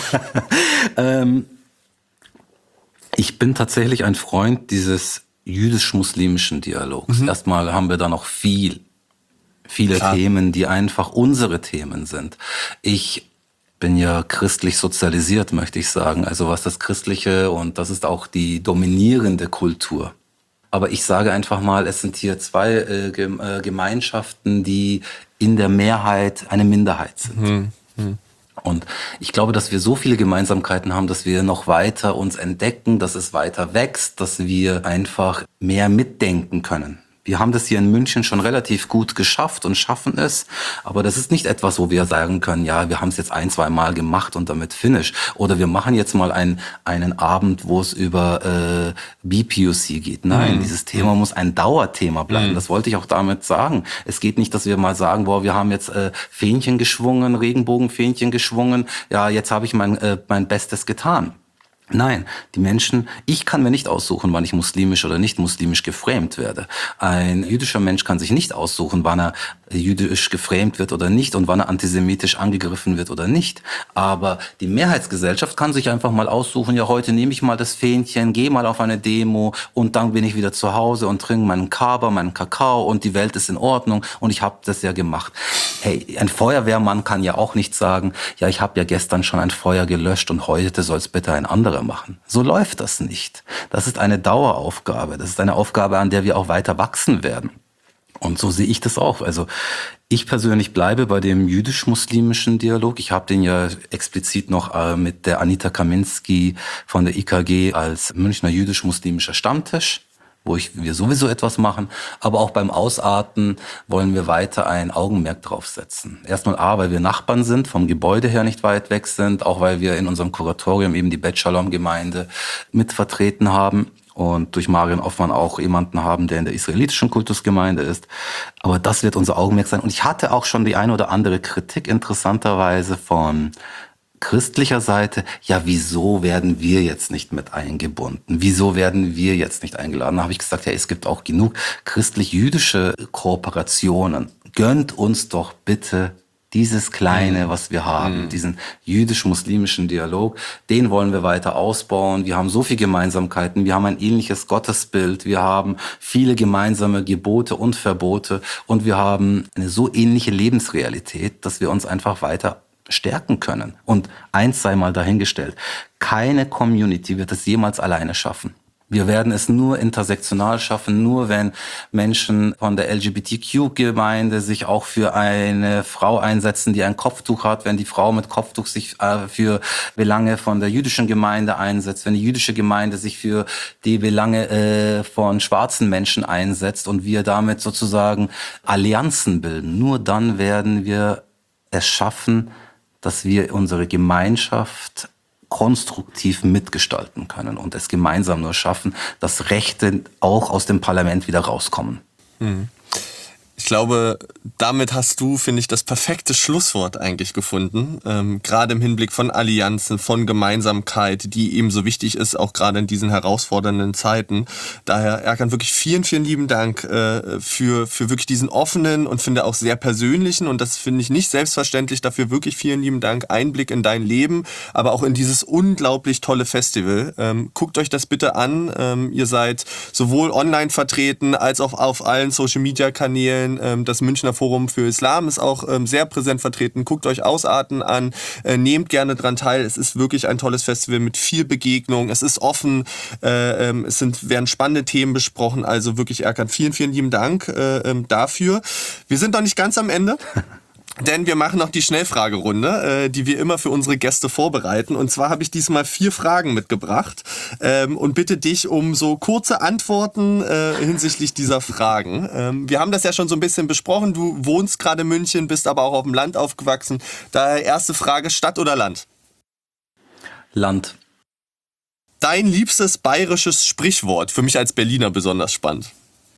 Ich bin tatsächlich ein Freund dieses jüdisch-muslimischen Dialogs. Erstmal haben wir da noch viele Themen, die einfach unsere Themen sind. Ich bin ja christlich sozialisiert, möchte ich sagen. Also was das Christliche und das ist auch die dominierende Kultur. Aber ich sage einfach mal, es sind hier 2 Gemeinschaften, die in der Mehrheit eine Minderheit sind. Und ich glaube, dass wir so viele Gemeinsamkeiten haben, dass wir noch weiter uns entdecken, dass es weiter wächst, dass wir einfach mehr mitdenken können. Wir haben das hier in München schon relativ gut geschafft und schaffen es. Aber das ist nicht etwas, wo wir sagen können, ja, wir haben es jetzt 1-2 Mal gemacht und damit finish. Oder wir machen jetzt mal einen Abend, wo es über BPOC geht. Nein, dieses Thema muss ein Dauerthema bleiben. Das wollte ich auch damit sagen. Es geht nicht, dass wir mal sagen, boah, wir haben jetzt Fähnchen geschwungen, Regenbogenfähnchen geschwungen. Ja, jetzt habe ich mein Bestes getan. Nein, die Menschen, ich kann mir nicht aussuchen, wann ich muslimisch oder nicht muslimisch geframed werde. Ein jüdischer Mensch kann sich nicht aussuchen, wann er jüdisch geframed wird oder nicht und wann er antisemitisch angegriffen wird oder nicht. Aber die Mehrheitsgesellschaft kann sich einfach mal aussuchen, ja, heute nehme ich mal das Fähnchen, gehe mal auf eine Demo und dann bin ich wieder zu Hause und trinke meinen Kaba, meinen Kakao und die Welt ist in Ordnung und ich habe das ja gemacht. Hey, ein Feuerwehrmann kann ja auch nicht sagen, ja, ich habe ja gestern schon ein Feuer gelöscht und heute soll es bitte ein anderer machen. So läuft das nicht. Das ist eine Daueraufgabe. Das ist eine Aufgabe, an der wir auch weiter wachsen werden. Und so sehe ich das auch. Also ich persönlich bleibe bei dem jüdisch-muslimischen Dialog. Ich habe den ja explizit noch mit der Anita Kaminski von der IKG als Münchner jüdisch-muslimischer Stammtisch, wo wir sowieso etwas machen. Aber auch beim Ausarten wollen wir weiter ein Augenmerk drauf setzen. Erstmal weil wir Nachbarn sind, vom Gebäude her nicht weit weg sind, auch weil wir in unserem Kuratorium eben die Bet Shalom-Gemeinde mit vertreten haben und durch Marion Offmann auch jemanden haben, der in der israelitischen Kultusgemeinde ist. Aber das wird unser Augenmerk sein. Und ich hatte auch schon die eine oder andere Kritik interessanterweise von christlicher Seite, ja, wieso werden wir jetzt nicht mit eingebunden? Wieso werden wir jetzt nicht eingeladen? Da habe ich gesagt, ja, es gibt auch genug christlich-jüdische Kooperationen. Gönnt uns doch bitte dieses Kleine, was wir haben, diesen jüdisch-muslimischen Dialog, den wollen wir weiter ausbauen. Wir haben so viele Gemeinsamkeiten, wir haben ein ähnliches Gottesbild, wir haben viele gemeinsame Gebote und Verbote und wir haben eine so ähnliche Lebensrealität, dass wir uns einfach weiter stärken können. Und eins sei mal dahingestellt, keine Community wird es jemals alleine schaffen. Wir werden es nur intersektional schaffen, nur wenn Menschen von der LGBTQ-Gemeinde sich auch für eine Frau einsetzen, die ein Kopftuch hat, wenn die Frau mit Kopftuch sich für Belange von der jüdischen Gemeinde einsetzt, wenn die jüdische Gemeinde sich für die Belange von schwarzen Menschen einsetzt und wir damit sozusagen Allianzen bilden. Nur dann werden wir es schaffen, dass wir unsere Gemeinschaft konstruktiv mitgestalten können und es gemeinsam nur schaffen, dass Rechte auch aus dem Parlament wieder rauskommen. Ich glaube, damit hast du, finde ich, das perfekte Schlusswort eigentlich gefunden. Gerade im Hinblick von Allianzen, von Gemeinsamkeit, die eben so wichtig ist, auch gerade in diesen herausfordernden Zeiten. Daher, Erkan, wirklich vielen, vielen lieben Dank für wirklich diesen offenen und finde auch sehr persönlichen, und das finde ich nicht selbstverständlich, dafür wirklich vielen lieben Dank, Einblick in dein Leben, aber auch in dieses unglaublich tolle Festival. Guckt euch das bitte an. Ihr seid sowohl online vertreten als auch auf allen Social-Media-Kanälen. Das Münchner Forum für Islam ist auch sehr präsent vertreten. Guckt euch Ausarten an, nehmt gerne dran teil. Es ist wirklich ein tolles Festival mit viel Begegnung. Es ist offen, werden spannende Themen besprochen. Also wirklich, Erkan, vielen, vielen lieben Dank dafür. Wir sind noch nicht ganz am Ende. Denn wir machen noch die Schnellfragerunde, die wir immer für unsere Gäste vorbereiten. Und zwar habe ich diesmal 4 Fragen mitgebracht und bitte dich um so kurze Antworten hinsichtlich dieser Fragen. Wir haben das ja schon so ein bisschen besprochen. Du wohnst gerade in München, bist aber auch auf dem Land aufgewachsen. Daher erste Frage, Stadt oder Land? Land. Dein liebstes bayerisches Sprichwort, für mich als Berliner besonders spannend.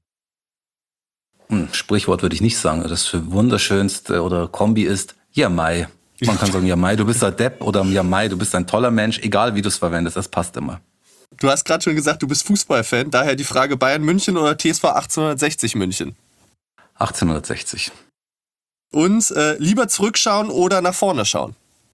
Sprichwort würde ich nicht sagen. Das für wunderschönste oder Kombi ist ja Mai. Man kann sagen, ja Mai, du bist ein Depp, oder ja Mai, du bist ein toller Mensch, egal wie du es verwendest, das passt immer. Du hast gerade schon gesagt, du bist Fußballfan, daher die Frage Bayern München oder TSV 1860 München? 1860. Und lieber zurückschauen oder nach vorne schauen?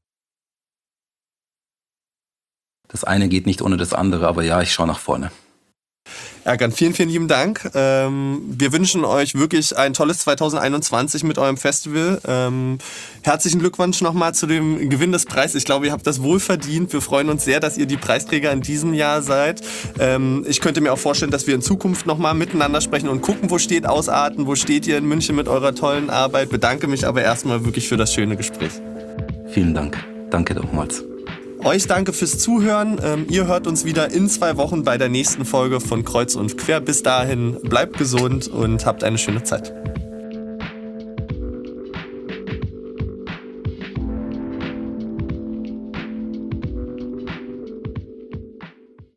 Das eine geht nicht ohne das andere, aber ja, ich schaue nach vorne. Erkan, vielen, vielen lieben Dank. Wir wünschen euch wirklich ein tolles 2021 mit eurem Festival. Herzlichen Glückwunsch nochmal zu dem Gewinn des Preises. Ich glaube, ihr habt das wohl verdient. Wir freuen uns sehr, dass ihr die Preisträger in diesem Jahr seid. Ich könnte mir auch vorstellen, dass wir in Zukunft nochmal miteinander sprechen und gucken, wo steht Ausarten, wo steht ihr in München mit eurer tollen Arbeit. Bedanke mich aber erstmal wirklich für das schöne Gespräch. Vielen Dank. Danke nochmals. Euch danke fürs Zuhören. Ihr hört uns wieder in 2 Wochen bei der nächsten Folge von Kreuz und Quer. Bis dahin, bleibt gesund und habt eine schöne Zeit.